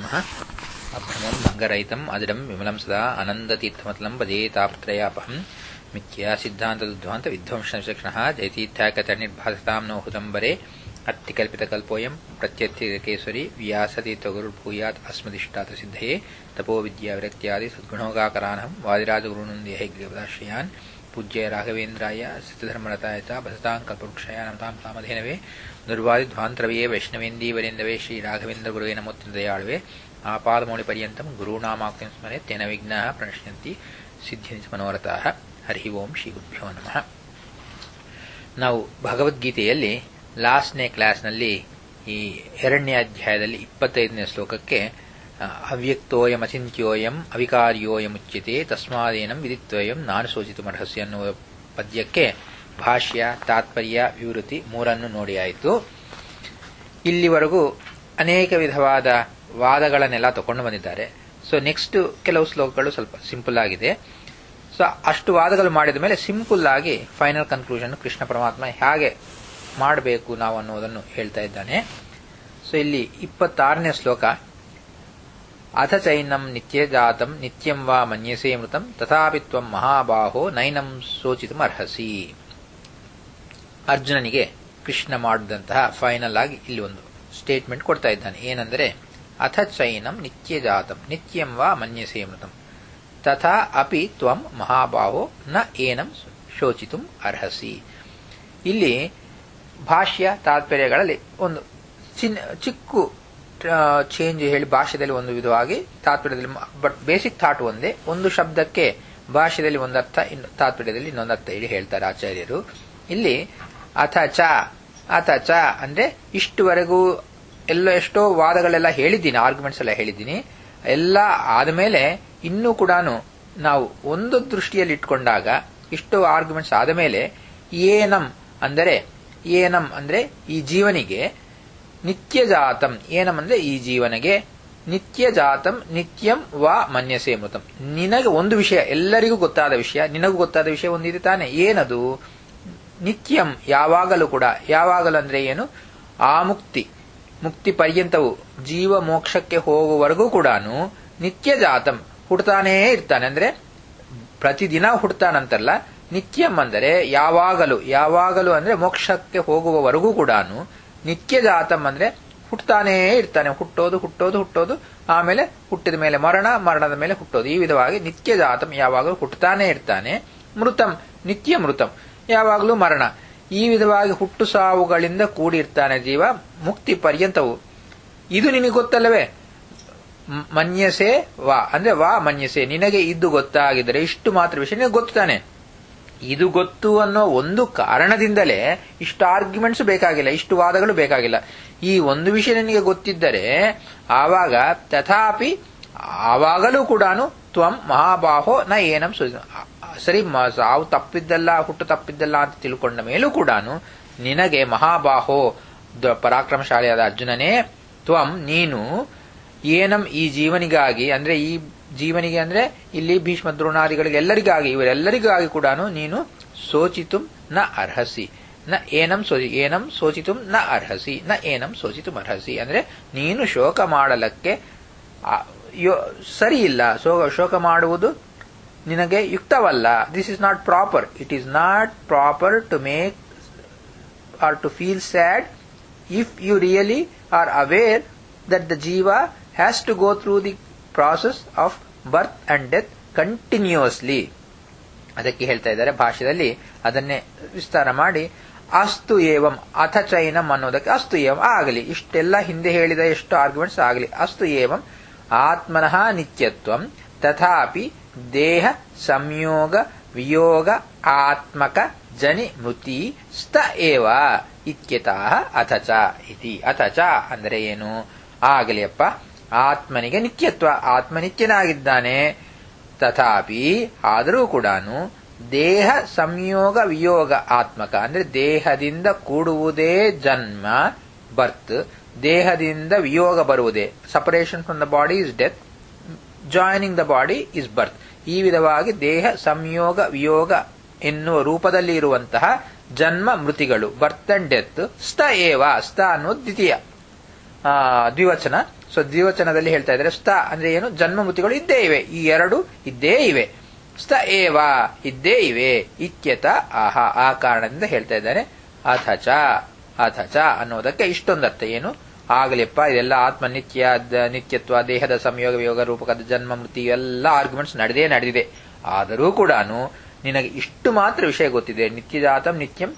ನಮಃ. ಅಭ್ರಮಂ ಭಂಗರಹಿತಂ ಅಜಡಂ ವಿಮಲಂ ಸದಾ ಆನಂದತೀರ್ಥಮತಲಂ ಭಜೇ ತಾಪತ್ರಯಾಪಹಂ ಮಿಥ್ಯಾ ಸಿದ್ಧಾಂತದುದ್ಧ್ವಾಂತ ವಿಧ್ವಂಸನಶಕ್ಷಣಃ ಜಯತೀರ್ಥಾಕತನಿರ್ಭಾಸತಾಂ ನೋ ಹುದಂಬರೆ ಅತ್ತಿಕಲ್ಪಿತಕಲ್ಪೋಯಂ ಪ್ರತ್ಯರ್ಥಿಕೇಸರಿ ವ್ಯಾಸತೀರ್ಥಗುರುರ್ಭೂಯಾತ್ ಅಸ್ಮದಿಷ್ಟಾತ ಸಿದ್ಧಯೇ ತಪೋ ವಿದ್ಯಾ ವಿರಕ್ತ್ಯಾದಿ ಸದ್ಗುಣೋಗಾಕರಾನಹಂ ವಾದಿರಾಜಗುರುನಂದಿಹೈಗ್ರೀವದಾಶ್ರಯಾನ್ ಪೂಜ್ಯ ರಾಘವೇಂದ್ರಾಯ ಸಿದ್ಧಧರ್ಮರತಾಯ ಚ ಭಸತಾಂ ಕಲ್ಪವೃಕ್ಷಾಯ ನಮತಾಂ ಕಾಮಧೇನವೇ ದುರ್ವಾದಿಧ್ವಾಂತರವೇ ವೈಷ್ಣವೇಂದೀವರೇಂದವೇ ಶ್ರೀ ರಾಘವೇಂದ್ರ ಗುರುವೇ ನಮೋತ್ಯಂತದಯಾಳುವೆ ಆಪಾದಮೌಳಿ ಪರ್ಯಂತಂ ಗುರುನಾಮಾಕ್ತಿಂ ಸ್ಮರೆ ತೇನ ವಿಘ್ನಾಃ ಪ್ರಣಶ್ಯಂತಿ ಸಿದ್ಧ್ಯಂತಿ ಮನೋರಥಾಃ. ಹರಿ ಓಂ ಶ್ರೀ ಗುರುಭ್ಯೋ ನಮಃ. ನಾವು ಭಗವದ್ಗೀತೆಯಲ್ಲಿ ಲಾಸ್ಟ್ನೇ ಕ್ಲಾಸ್ನಲ್ಲಿ ಈ 2ನೇ ಅಧ್ಯಾಯದಲ್ಲಿ 25ನೇ ಶ್ಲೋಕಕ್ಕೆ ಅವ್ಯಕ್ತೋಯಮಚಿಂತ್ಯೋಯಂ ಅವಿಕಾರ್ಯೋಯಮುಚ್ಯತೆ ತಸ್ಮಾದೇನಂ ವಿದಿತ್ವಯಂ ನಾನು ಸೂಚಿತುಮರ್ಹಸಿ ಅನ್ನುವ ಪದ್ಯಕ್ಕೆ ಭಾಷ್ಯ, ತಾತ್ಪರ್ಯ, ವಿವೃತಿ ಮೂರನ್ನು ನೋಡಿ ಆಯಿತು. ಇಲ್ಲಿವರೆಗೂ ಅನೇಕ ವಿಧವಾದ ವಾದಗಳನ್ನೆಲ್ಲ ತಗೊಂಡು ಬಂದಿದ್ದಾರೆ. ಸೊ ನೆಕ್ಸ್ಟ್ ಕೆಲವು ಶ್ಲೋಕಗಳು ಸ್ವಲ್ಪ ಸಿಂಪಲ್ ಆಗಿದೆ. ಸೊ ಅಷ್ಟು ವಾದಗಳು ಮಾಡಿದ ಮೇಲೆ ಸಿಂಪಲ್ ಆಗಿ ಫೈನಲ್ ಕನ್ಕ್ಲೂಷನ್ ಕೃಷ್ಣ ಪರಮಾತ್ಮ ಹೇಗೆ ಮಾಡಬೇಕು ನಾವು ಅನ್ನೋದನ್ನು ಹೇಳ್ತಾ ಇದ್ದಾನೆ. ಸೊ ಇಲ್ಲಿ 26ನೇ ಶ್ಲೋಕ, ಅಥ ಚೈನಂ ನಿತ್ಯ ಜಾತಂ ನಿತ್ಯಂ ವಾ ಮನ್ಯಸೇ ಮೃತಂ ತಥಾಪಿ ತ್ವಂ ಮಹಾಬಾಹೋ ನೈನಂ ಸೋಚಿತುಂ ಅರ್ಹಸಿ. ಅರ್ಜುನನಿಗೆ ಕೃಷ್ಣ ಮಾಡಿದಂತಹ ಫೈನಲ್ ಆಗಿ ಇಲ್ಲಿ ಒಂದು ಸ್ಟೇಟ್ಮೆಂಟ್ ಕೊಡ್ತಾ ಇದ್ದಾನೆ. ಏನಂದರೆ, ಅಥ ಚೈನಂ ನಿತ್ಯ ಜಾತಂ ನಿತ್ಯಂ ವಾ ಮನ್ಯಸೇ ಮೃತಂ ತಥಾ ಅಪಿ ತ್ವಂ ಮಹಾಬಾಹೋ ನ ಏನಂ ಶೋಚಿತುಂ ಅರ್ಹಸಿ. ಇಲ್ಲಿ ಭಾಷ್ಯ ತಾತ್ಪರ್ಯಗಳಲ್ಲಿ ಒಂದು ಚಿಕ್ಕ ಚೇಂಜ್ ಹೇಳಿ ಭಾಷ್ಯದಲ್ಲಿ ಒಂದು ವಿಧವಾಗಿ ತಾತ್ಪರ್ಯದಲ್ಲಿ, ಬಟ್ ಬೇಸಿಕ್ ಥಾಟ್ ಒಂದೇ. ಒಂದು ಶಬ್ದಕ್ಕೆ ಭಾಷ್ಯದಲ್ಲಿ ಒಂದರ್ಥ, ತಾತ್ಪರ್ಯದಲ್ಲಿ ಇನ್ನೊಂದರ್ಥ ಹೇಳಿ ಹೇಳ್ತಾರೆ ಆಚಾರ್ಯರು. ಇಲ್ಲಿ ಅಥ ಚ ಅಂದ್ರೆ ಇಷ್ಟುವರೆಗೂ ಎಷ್ಟೋ ವಾದಗಳೆಲ್ಲ ಹೇಳಿದ್ದೀನಿ, ಆರ್ಗ್ಯುಮೆಂಟ್ಸ್ ಎಲ್ಲ ಹೇಳಿದ್ದೀನಿ. ಎಲ್ಲ ಆದಮೇಲೆ ಇನ್ನೂ ಕೂಡ ನಾವು ಒಂದು ದೃಷ್ಟಿಯಲ್ಲಿ ಇಟ್ಕೊಂಡಾಗ ಇಷ್ಟು ಆರ್ಗ್ಯುಮೆಂಟ್ಸ್ ಆದಮೇಲೆ ಏನಂ ಅಂದ್ರೆ ಈ ಜೀವನಿಗೆ ನಿತ್ಯ ಜಾತಂ, ಏನಂ ಅಂದ್ರೆ ಈ ಜೀವನಿಗೆ ನಿತ್ಯ ಜಾತಂ ನಿತ್ಯಂ ವಾ ಮನ್ಯಸೇ ಮೃತಂ. ನಿನಗೆ ಒಂದು ವಿಷಯ, ಎಲ್ಲರಿಗೂ ಗೊತ್ತಾದ ವಿಷಯ, ನಿನಗೂ ಗೊತ್ತಾದ ವಿಷಯ ಒಂದಿದೆ ತಾನೆ. ಏನದು? ನಿತ್ಯಂ, ಯಾವಾಗಲೂ ಕೂಡ. ಯಾವಾಗಲೂ ಅಂದ್ರೆ ಏನು? ಆ ಮುಕ್ತಿ ಪರ್ಯಂತವು, ಜೀವ ಮೋಕ್ಷಕ್ಕೆ ಹೋಗುವವರೆಗೂ ಕೂಡ ನಿತ್ಯ ಜಾತಂ ಹುಡ್ತಾನೇ ಇರ್ತಾನೆ. ಅಂದ್ರೆ ಪ್ರತಿದಿನ ಹುಡ್ತಾನಂತಲ್ಲ. ನಿತ್ಯಂ ಅಂದರೆ ಯಾವಾಗಲೂ ಅಂದ್ರೆ ಮೋಕ್ಷಕ್ಕೆ ಹೋಗುವವರೆಗೂ ಕೂಡ ನಿತ್ಯ ಜಾತಂ ಅಂದ್ರೆ ಹುಟ್ಟತಾನೇ ಇರ್ತಾನೆ. ಹುಟ್ಟೋದು, ಆಮೇಲೆ ಹುಟ್ಟಿದ ಮೇಲೆ ಮರಣದ ಮೇಲೆ ಹುಟ್ಟೋದು, ಈ ವಿಧವಾಗಿ ನಿತ್ಯ ಜಾತಂ ಯಾವಾಗಲೂ ಹುಟ್ಟತಾನೇ ಇರ್ತಾನೆ. ಮೃತಂ, ನಿತ್ಯ ಮೃತಂ, ಯಾವಾಗಲೂ ಮರಣ. ಈ ವಿಧವಾಗಿ ಹುಟ್ಟು ಸಾವುಗಳಿಂದ ಕೂಡಿರ್ತಾನೆ ಜೀವ ಮುಕ್ತಿ ಪರ್ಯಂತವು. ಇದು ನಿನಗೆ ಗೊತ್ತಲ್ಲವೇ? ಮನ್ಯಸೆ ವಾ ಅಂದ್ರೆ ವಾ ಮನ್ಯಸೆ, ನಿನಗೆ ಇದು ಗೊತ್ತಾಗಿದ್ರೆ ಇಷ್ಟು ಮಾತ್ರ ವಿಷಯ ನಿನಗೆ ಗೊತ್ತಾನೆ. ಇದು ಗೊತ್ತು ಅನ್ನೋ ಒಂದು ಕಾರಣದಿಂದಲೇ ಇಷ್ಟು ಆರ್ಗ್ಯುಮೆಂಟ್ಸ್ ಬೇಕಾಗಿಲ್ಲ, ಇಷ್ಟು ವಾದಗಳು ಬೇಕಾಗಿಲ್ಲ. ಈ ಒಂದು ವಿಷಯ ನಿನಗೆ ಗೊತ್ತಿದ್ದರೆ ಆವಾಗ ತಥಾಪಿ ಆವಾಗಲೂ ಕೂಡ ತ್ವಂ ಮಹಾಬಾಹೋ ನ ಏನಂ ಸರಿ, ಸಾವು ತಪ್ಪಿದ್ದಲ್ಲ, ಹುಟ್ಟು ತಪ್ಪಿದ್ದಲ್ಲ ಅಂತ ತಿಳ್ಕೊಂಡ ಮೇಲೂ ಕೂಡ ನಿನಗೆ ಮಹಾಬಾಹೋ, ಪರಾಕ್ರಮಶಾಲಿಯಾದ ಅರ್ಜುನನೇ, ತ್ವಂ ನೀನು, ಏನಂ ಈ ಜೀವನಿಗಾಗಿ ಅಂದ್ರೆ ಈ ಜೀವನಿಗೆ ಅಂದ್ರೆ ಇಲ್ಲಿ ಭೀಷ್ಮ ದ್ರೋಣಾದಿಗಳಿಗೆ ಎಲ್ಲರಿಗಾಗಿ, ಇವರೆಲ್ಲರಿಗಾಗಿ ಕೂಡ ನೀನು ಸೋಚಿತುಂ ನ ಅರ್ಹಸಿ. ಏನಂ ಸೋಚಿತುಂ ನ ಅರ್ಹಸಿ, ನ ಏನಂ ಸೋಚಿತುಂ ಅರ್ಹಸಿ ಅಂದ್ರೆ ನೀನು ಶೋಕ ಮಾಡಲಕ್ಕೆ ಸರಿ ಇಲ್ಲ. ಶೋಕ ಮಾಡುವುದು ನಿನಗೆ ಯುಕ್ತವಲ್ಲ. This is not proper. It is not proper to make or to feel sad if you really are aware that the ಜೀವ has to go through the process of birth and death continuously. ಅದಕ್ಕೆ ಹೇಳ್ತಾ ಇದ್ದಾರೆ ಭಾಷ್ಯದಲ್ಲಿ, ಅದನ್ನೇ ವಿಸ್ತಾರ ಮಾಡಿ ಅಸ್ತು ಏವಂ ಅಥ ಚೈನಂ ಅನ್ನೋದಕ್ಕೆ ಅಸ್ತು ಏವಂ ಆಗಲಿ. ಇಷ್ಟೆಲ್ಲ ಹಿಂದೆ ಹೇಳಿದ ಎಷ್ಟು ಆರ್ಗ್ಯುಮೆಂಟ್ಸ್ ಆಗಲಿ. ಅಸ್ತು ಏವಂ ಆತ್ಮನಃ ನಿತ್ಯತ್ವಂ ತಥಾಪಿ ದೇಹ ಸಂಯೋಗ ವಿಯೋಗ ಆತ್ಮಕ ಜನಿ ಮೃತಿ ಸ್ಥ ಏವ ಇತ್ಯತಃ ಅಥ ಚ ಇತಿ. ಅಥ ಚ ಅಂದರೆ ಏನು? ಆಗಲಿಯಪ್ಪ, ಆತ್ಮನಿಗೆ ನಿತ್ಯತ್ವ, ಆತ್ಮನಿತ್ಯನಾಗಿದ್ದಾನೆ. ತಥಾಪಿ ಆದರೂ ಕೂಡ ದೇಹ ಸಂಯೋಗ ವಿಯೋಗ ಆತ್ಮಕ ಅಂದ್ರೆ ದೇಹದಿಂದ ಕೂಡುವುದೇ ಜನ್ಮ, ಬರ್ತ್. ದೇಹದಿಂದ ವಿಯೋಗ ಬರುವುದೇ, separation from the body is death, joining the body is birth. ಈ ವಿಧವಾಗಿ ದೇಹ ಸಂಯೋಗ ವಿಯೋಗ ಎನ್ನುವ ರೂಪದಲ್ಲಿ ಇರುವಂತಹ ಜನ್ಮ ಮೃತಿಗಳು, ಬರ್ತ್ ಅಂಡ್ ಡೆತ್. ಸ್ಥ ಏವ, ಸ್ಥ ಅನ್ನೋದು ದ್ವಿತೀಯ ದ್ವಿವಚನ. ಸೊ ದ್ವಿವಚನದಲ್ಲಿ ಹೇಳ್ತಾ ಇದ್ದಾರೆ. ಸ್ಥ ಅಂದ್ರೆ ಏನು? ಜನ್ಮ ಮೃತಿಗಳು ಇದ್ದೇ ಇವೆ, ಈ ಎರಡು ಇದ್ದೇ ಇವೆ. ಸ್ಥ ಏವ ಇದ್ದೇ ಇವೆ. ಇತ್ಯತ ಆಹ, ಆ ಕಾರಣದಿಂದ ಹೇಳ್ತಾ ಇದ್ದಾನೆ. ಅಥಚ ಅಥಚ ಅನ್ನೋದಕ್ಕೆ ಇಷ್ಟೊಂದು ಅರ್ಥ ಏನು? ಆಗಲಿಪ್ಪ, ಇದೆಲ್ಲ ಆತ್ಮ ನಿತ್ಯತ್ವ, ದೇಹದ ಸಂಯೋಗ ವಿಯೋಗ ರೂಪಕದ ಜನ್ಮ ಮೃತಿ ಎಲ್ಲ ಆರ್ಗ್ಯುಮೆಂಟ್ಸ್ ನಡೆದಿದೆ. ಆದರೂ ಕೂಡ ನಿನಗೆ ಇಷ್ಟು ಮಾತ್ರ ವಿಷಯ ಗೊತ್ತಿದೆ. ನಿತ್ಯಜಾತಂ ನಿತ್ಯಂ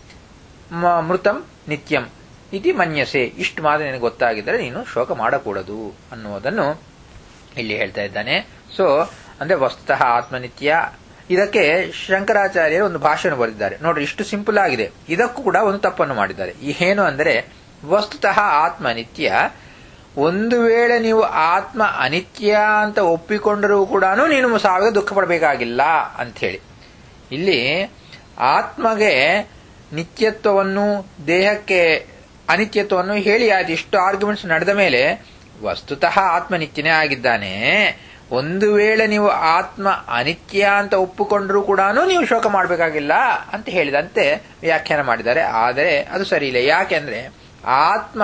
ಮೃತಂ ನಿತ್ಯಂ ಇತಿ ಮನ್ಯಸೆ. ಇಷ್ಟು ಮಾತ್ರ ನಿನಗೆ ಗೊತ್ತಾಗಿದ್ದರೆ ನೀನು ಶೋಕ ಮಾಡಕೂಡದು ಅನ್ನುವುದನ್ನು ಇಲ್ಲಿ ಹೇಳ್ತಾ ಇದ್ದಾನೆ. ಸೊ ಅಂದ್ರೆ ವಸ್ತುತಃ ಆತ್ಮನಿತ್ಯ. ಇದಕ್ಕೆ ಶಂಕರಾಚಾರ್ಯರು ಒಂದು ಭಾಷೆಯನ್ನು ಬರೆದಿದ್ದಾರೆ ನೋಡ್ರಿ. ಇಷ್ಟು ಸಿಂಪಲ್ ಆಗಿದೆ. ಇದಕ್ಕೂ ಕೂಡ ಒಂದು ತಪ್ಪನ್ನು ಮಾಡಿದ್ದಾರೆ. ಏನು ಅಂದರೆ, ವಸ್ತುತಃ ಆತ್ಮ ನಿತ್ಯ. ಒಂದು ವೇಳೆ ನೀವು ಆತ್ಮ ಅನಿತ್ಯ ಅಂತ ಒಪ್ಪಿಕೊಂಡರೂ ಕೂಡ ನೀನು ಸಾವಿಗೆ ದುಃಖ ಪಡಬೇಕಾಗಿಲ್ಲ ಅಂತ ಹೇಳಿ. ಇಲ್ಲಿ ಆತ್ಮಗೆ ನಿತ್ಯತ್ವವನ್ನು, ದೇಹಕ್ಕೆ ಅನಿತ್ಯತ್ವವನ್ನು ಹೇಳಿ ಆಯ್ತು. ಇಷ್ಟು ಆರ್ಗ್ಯುಮೆಂಟ್ಸ್ ನಡೆದ ಮೇಲೆ ವಸ್ತುತಃ ಆತ್ಮ ನಿತ್ಯನೇ ಆಗಿದ್ದಾನೆ. ಒಂದು ವೇಳೆ ನೀವು ಆತ್ಮ ಅನಿತ್ಯ ಅಂತ ಒಪ್ಪಿಕೊಂಡ್ರೂ ಕೂಡ ನೀವು ಶೋಕ ಮಾಡಬೇಕಾಗಿಲ್ಲ ಅಂತ ಹೇಳಿದಂತೆ ವ್ಯಾಖ್ಯಾನ ಮಾಡಿದ್ದಾರೆ. ಆದರೆ ಅದು ಸರಿ ಇಲ್ಲ. ಯಾಕೆಂದ್ರೆ ಆತ್ಮ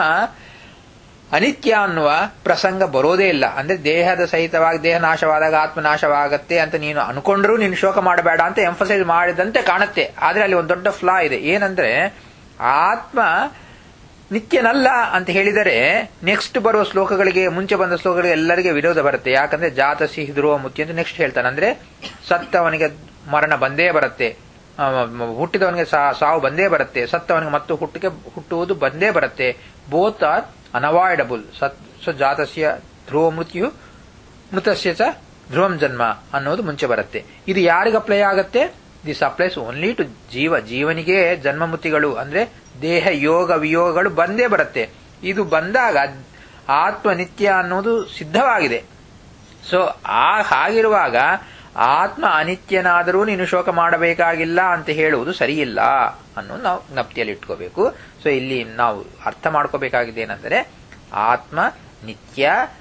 ಅನಿತ್ಯ ಅನ್ನುವ ಪ್ರಸಂಗ ಬರೋದೇ ಇಲ್ಲ. ಅಂದ್ರೆ ದೇಹದ ಸಹಿತವಾಗಿ ದೇಹ ನಾಶವಾದಾಗ ಆತ್ಮ ನಾಶವಾಗತ್ತೆ ಅಂತ ನೀನು ಅನ್ಕೊಂಡ್ರೂ ನೀನು ಶೋಕ ಮಾಡಬೇಡ ಅಂತ ಎಂಫಸೈಸ್ ಮಾಡಿದಂತೆ ಕಾಣುತ್ತೆ. ಆದ್ರೆ ಅಲ್ಲಿ ಒಂದು ದೊಡ್ಡ ಫ್ಲಾ ಇದೆ. ಏನಂದ್ರೆ ಆತ್ಮ ನಿತ್ಯನಲ್ಲ ಅಂತ ಹೇಳಿದರೆ ನೆಕ್ಸ್ಟ್ ಬರುವ ಶ್ಲೋಕಗಳಿಗೆ, ಮುಂಚೆ ಬಂದ ಶ್ಲೋಕಗಳಿಗೆ ಎಲ್ಲರಿಗೆ ವಿರೋಧ ಬರುತ್ತೆ. ಯಾಕಂದ್ರೆ ಜಾತಸಿ ಧ್ರುವ ಮುತ್ತಿ ಅಂತ ನೆಕ್ಸ್ಟ್ ಹೇಳ್ತಾನೆ. ಅಂದ್ರೆ ಸತ್ತವನಿಗೆ ಮರಣ ಬಂದೇ ಬರುತ್ತೆ, ಹುಟ್ಟಿದವನಿಗೆ ಸಾವು ಬಂದೇ ಬರುತ್ತೆ, ಸತ್ತವನಿಗೆ ಮತ್ತು ಹುಟ್ಟುವುದು ಬಂದೇ ಬರುತ್ತೆ. Both are unavoidable. ಸೊ ಜಾತಸ್ಯ ಧ್ರುವ ಮೃತ್ಯು, ಮೃತಸ್ಯ ಚ ಧ್ರುವಂ ಜನ್ಮ ಅನ್ನೋದು ಮುಂಚೆ ಬರುತ್ತೆ. ಇದು ಯಾರಿಗೆ ಅಪ್ಲೈ ಆಗತ್ತೆ? ದಿಸ್ ಅಪ್ಲೈಸ್ ಓನ್ಲಿ ಟು ಜೀವನಿಗೆ ಜನ್ಮ ಮೃತಿಗಳು ಅಂದ್ರೆ ದೇಹ ಯೋಗ ವಿಯೋಗಗಳು ಬಂದೇ ಬರುತ್ತೆ. ಇದು ಬಂದಾಗ ಆತ್ಮ ನಿತ್ಯ ಅನ್ನೋದು ಸಿದ್ಧವಾಗಿದೆ. ಸೊ ಹಾಗಿರುವಾಗ ಆತ್ಮ ಅನಿತ್ಯನಾದರೂ ನೀನು ಶೋಕ ಮಾಡಬೇಕಾಗಿಲ್ಲ ಅಂತ ಹೇಳುವುದು ಸರಿಯಿಲ್ಲ ಅನ್ನೋದು ನಾವು ಜ್ಞಪ್ತಿಯಲ್ಲಿ ಇಟ್ಕೋಬೇಕು. ಸೊ ಇಲ್ಲಿ ನಾವು ಅರ್ಥ ಮಾಡ್ಕೋಬೇಕಾಗಿದೆ ಏನಂದ್ರೆ, ಆತ್ಮ ನಿತ್ಯ,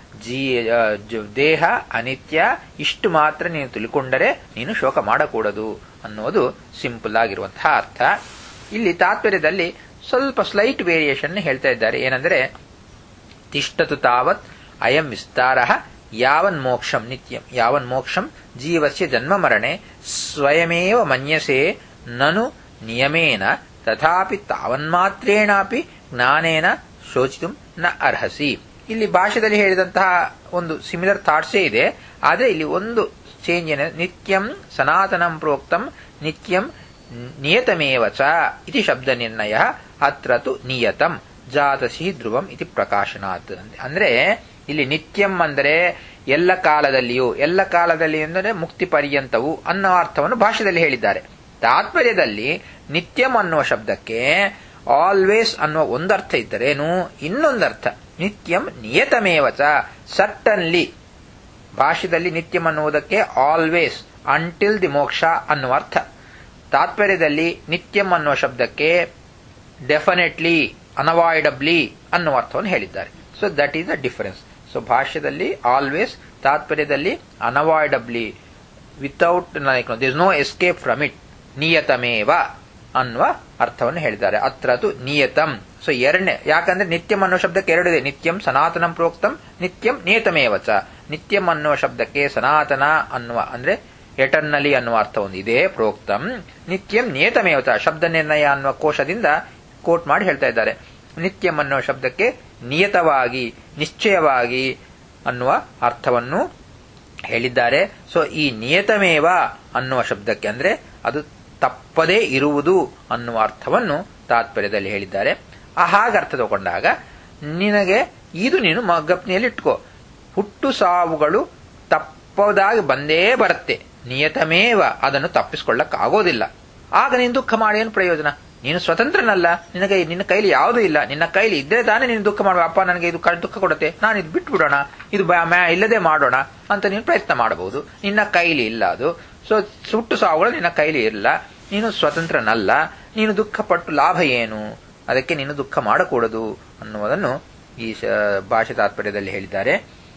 ದೇಹ ಅನಿತ್ಯ, ಇಷ್ಟು ಮಾತ್ರ ನೀನು ತಿಳ್ಕೊಂಡರೆ ನೀನು ಶೋಕ ಮಾಡಕೂಡದು ಅನ್ನೋದು ಸಿಂಪಲ್ ಆಗಿರುವಂತಹ ಅರ್ಥ. ಇಲ್ಲಿ ತಾತ್ಪರ್ಯದಲ್ಲಿ ಸ್ವಲ್ಪ ಸ್ಲೈಟ್ ವೇರಿಯೇಷನ್ ಹೇಳ್ತಾ ಇದ್ದಾರೆ. ಏನಂದ್ರೆ, ತಿಷ್ಟತು ತಾವತ್ ಅಯಂ ವಿಸ್ತಾರ ಯಾವನ್ ಮೋಕ್ಷಂ ನಿತ್ಯಂ ಯಾವನ್ ಮೋಕ್ಷಂ ಜೀವಸ್ಯ ಜನ್ಮ ಮರಣೆ ಸ್ವಯಮೇವ ಮನ್ಯಸೆ ನನು ನಿಯಮೇನ ತಥಾಪಿ ತಾವನ್ಮಾತ್ರೇಣಾಪಿ ಜ್ಞಾನೇನ ಶೋಚಿತು ನ ಅರ್ಹಸಿ. ಇಲ್ಲಿ ಭಾಷೆಯಲ್ಲಿ ಹೇಳಿದಂತಹ ಒಂದು ಸಿಮಿಲರ್ ಥಾಟ್ಸೇ ಇದೆ. ಆದರೆ ಇಲ್ಲಿ ಒಂದು ಚೇಂಜ್ ಏನ, ನಿತ್ಯಂ ಸನಾತನಂ ಪ್ರೋಕ್ತಂ ನಿತ್ಯಂ ನಿಯತಮೇವ ಚ ಇತಿ ಶಬ್ದ ನಿರ್ಣಯ ಅತ್ರ ತು ನಿಯತಂ ಜಾತಸಿ ಧ್ರುವಂ ಇತಿ ಪ್ರಕಾಶನಾತ್. ಅಂದ್ರೆ ಇಲ್ಲಿ ನಿತ್ಯಂ ಅಂದರೆ ಎಲ್ಲ ಕಾಲದಲ್ಲಿಯೂ, ಎಲ್ಲ ಕಾಲದಲ್ಲಿ ಅಂದರೆ ಮುಕ್ತಿ ಪರ್ಯಂತವು ಅನ್ನೋ ಅರ್ಥವನ್ನು ಭಾಷೆಯಲ್ಲಿ ಹೇಳಿದ್ದಾರೆ. ತಾತ್ಪರ್ಯದಲ್ಲಿ ನಿತ್ಯಂ ಅನ್ನುವ ಶಬ್ದಕ್ಕೆ ಆಲ್ವೇಸ್ ಅನ್ನುವ ಒಂದರ್ಥ ಇದ್ದರೇನು, ಇನ್ನೊಂದರ್ಥ ನಿತ್ಯಂ ನಿಯತಮೇವ ಚ ಸಟ್ಟನ್ಲಿ. ಭಾಷೆಯಲ್ಲಿ ನಿತ್ಯಂ ಅನ್ನುವುದಕ್ಕೆ ಆಲ್ವೇಸ್, ಅಂಟಿಲ್ ದಿ ಮೋಕ್ಷ ಅನ್ನುವ ಅರ್ಥ. ತಾತ್ಪರ್ಯದಲ್ಲಿ ನಿತ್ಯಂ ಅನ್ನುವ ಶಬ್ದಕ್ಕೆ ಡೆಫಿನೆಟ್ಲಿ, ಅನವಾಯ್ಡಬ್ಲಿ ಅನ್ನುವ ಅರ್ಥವನ್ನು ಹೇಳಿದ್ದಾರೆ. So that is the difference. So ಭಾಷ್ಯದಲ್ಲಿ ಆಲ್ವೇಸ್, ತಾತ್ಪರ್ಯದಲ್ಲಿ unavoidably, without there is no escape from it, ನಿಯತಮೇವ ಅನ್ನುವ ಅರ್ಥವನ್ನು ಹೇಳಿದ್ದಾರೆ. ಅತ್ರತು ನಿಯತಂ. ಸೊ ಎರಡನೇ, ಯಾಕಂದ್ರೆ ನಿತ್ಯಂ ಅನ್ನುವ ಶಬ್ದಕ್ಕೆ ಎರಡಿದೆ. ನಿತ್ಯಂ ಸನಾತನಂ ಪ್ರೋಕ್ತಂ, ನಿತ್ಯಂ ನಿಯತಮೇವ ಚ. ನಿತ್ಯಂ ಅನ್ನುವ ಶಬ್ದಕ್ಕೆ ಸನಾತನ ಅನ್ನುವ ಅಂದ್ರೆ ಎಟರ್ನಲಿ ಅನ್ನುವ ಅರ್ಥ ಒಂದಿದೆ, ಪ್ರೋಕ್ತಂ. ನಿತ್ಯಂ ನಿಯತಮೇವ ಚ ಶಬ್ದ ನಿರ್ಣಯ ಅನ್ನುವ ಕೋಶದಿಂದ ಕೋಟ್ ಮಾಡಿ ಹೇಳ್ತಾ ಇದ್ದಾರೆ. ನಿತ್ಯಂ ಅನ್ನುವ ಶಬ್ದಕ್ಕೆ ನಿಯತವಾಗಿ, ನಿಶ್ಚಯವಾಗಿ ಅನ್ನುವ ಅರ್ಥವನ್ನು ಹೇಳಿದ್ದಾರೆ. ಸೊ ಈ ನಿಯತಮೇವ ಅನ್ನುವ ಶಬ್ದಕ್ಕೆ ಅಂದ್ರೆ ಅದು ತಪ್ಪದೇ ಇರುವುದು ಅನ್ನುವ ಅರ್ಥವನ್ನು ತಾತ್ಪರ್ಯದಲ್ಲಿ ಹೇಳಿದ್ದಾರೆ. ಹಾಗೆ ಅರ್ಥ ತಗೊಂಡಾಗ ನಿನಗೆ ಇದು ನೀನು ಗಪ್ನಿಯಲ್ಲಿ ಇಟ್ಕೋ. ಹುಟ್ಟು ಸಾವುಗಳು ತಪ್ಪದಾಗಿ ಬಂದೇ ಬರುತ್ತೆ, ನಿಯತಮೇವ, ಅದನ್ನು ತಪ್ಪಿಸಿಕೊಳ್ಳಕ್ಕಾಗೋದಿಲ್ಲ. ಆಗ ನೀನು ದುಃಖ ಮಾಡಿ ಏನು ಪ್ರಯೋಜನ? ನೀನು ಸ್ವತಂತ್ರನಲ್ಲ, ನಿನ್ನ ಕೈಲಿ ಯಾವುದೂ ಇಲ್ಲ. ನಿನ್ನ ಕೈಲಿ ಇದ್ರೆ ತಾನೇ ನೀನು ದುಃಖ ಮಾಡುವ. ಅಪ್ಪ ನನಗೆ ಇದು ದುಃಖ ಕೊಡುತ್ತೆ, ನಾನು ಇದು ಬಿಟ್ಟು ಬಿಡೋಣ, ಇದು ಇಲ್ಲದೆ ಮಾಡೋಣ ಅಂತ ನೀನು ಪ್ರಯತ್ನ ಮಾಡಬಹುದು. ನಿನ್ನ ಕೈಲಿ ಇಲ್ಲ ಅದು. ಸೊ ಹುಟ್ಟು ಸಾವುಗಳು ನಿನ್ನ ಕೈಲಿ ಇರಲ್ಲ, ನೀನು ಸ್ವತಂತ್ರನಲ್ಲ, ನೀನು ದುಃಖ ಪಟ್ಟು ಲಾಭ ಏನು? ಅದಕ್ಕೆ ನೀನು ದುಃಖ ಮಾಡಕೂಡದು ಅನ್ನುವುದನ್ನು ಈ ಭಾಷೆ ತಾತ್ಪರ್ಯದಲ್ಲಿ ಹೇಳಿದ್ದಾರೆ.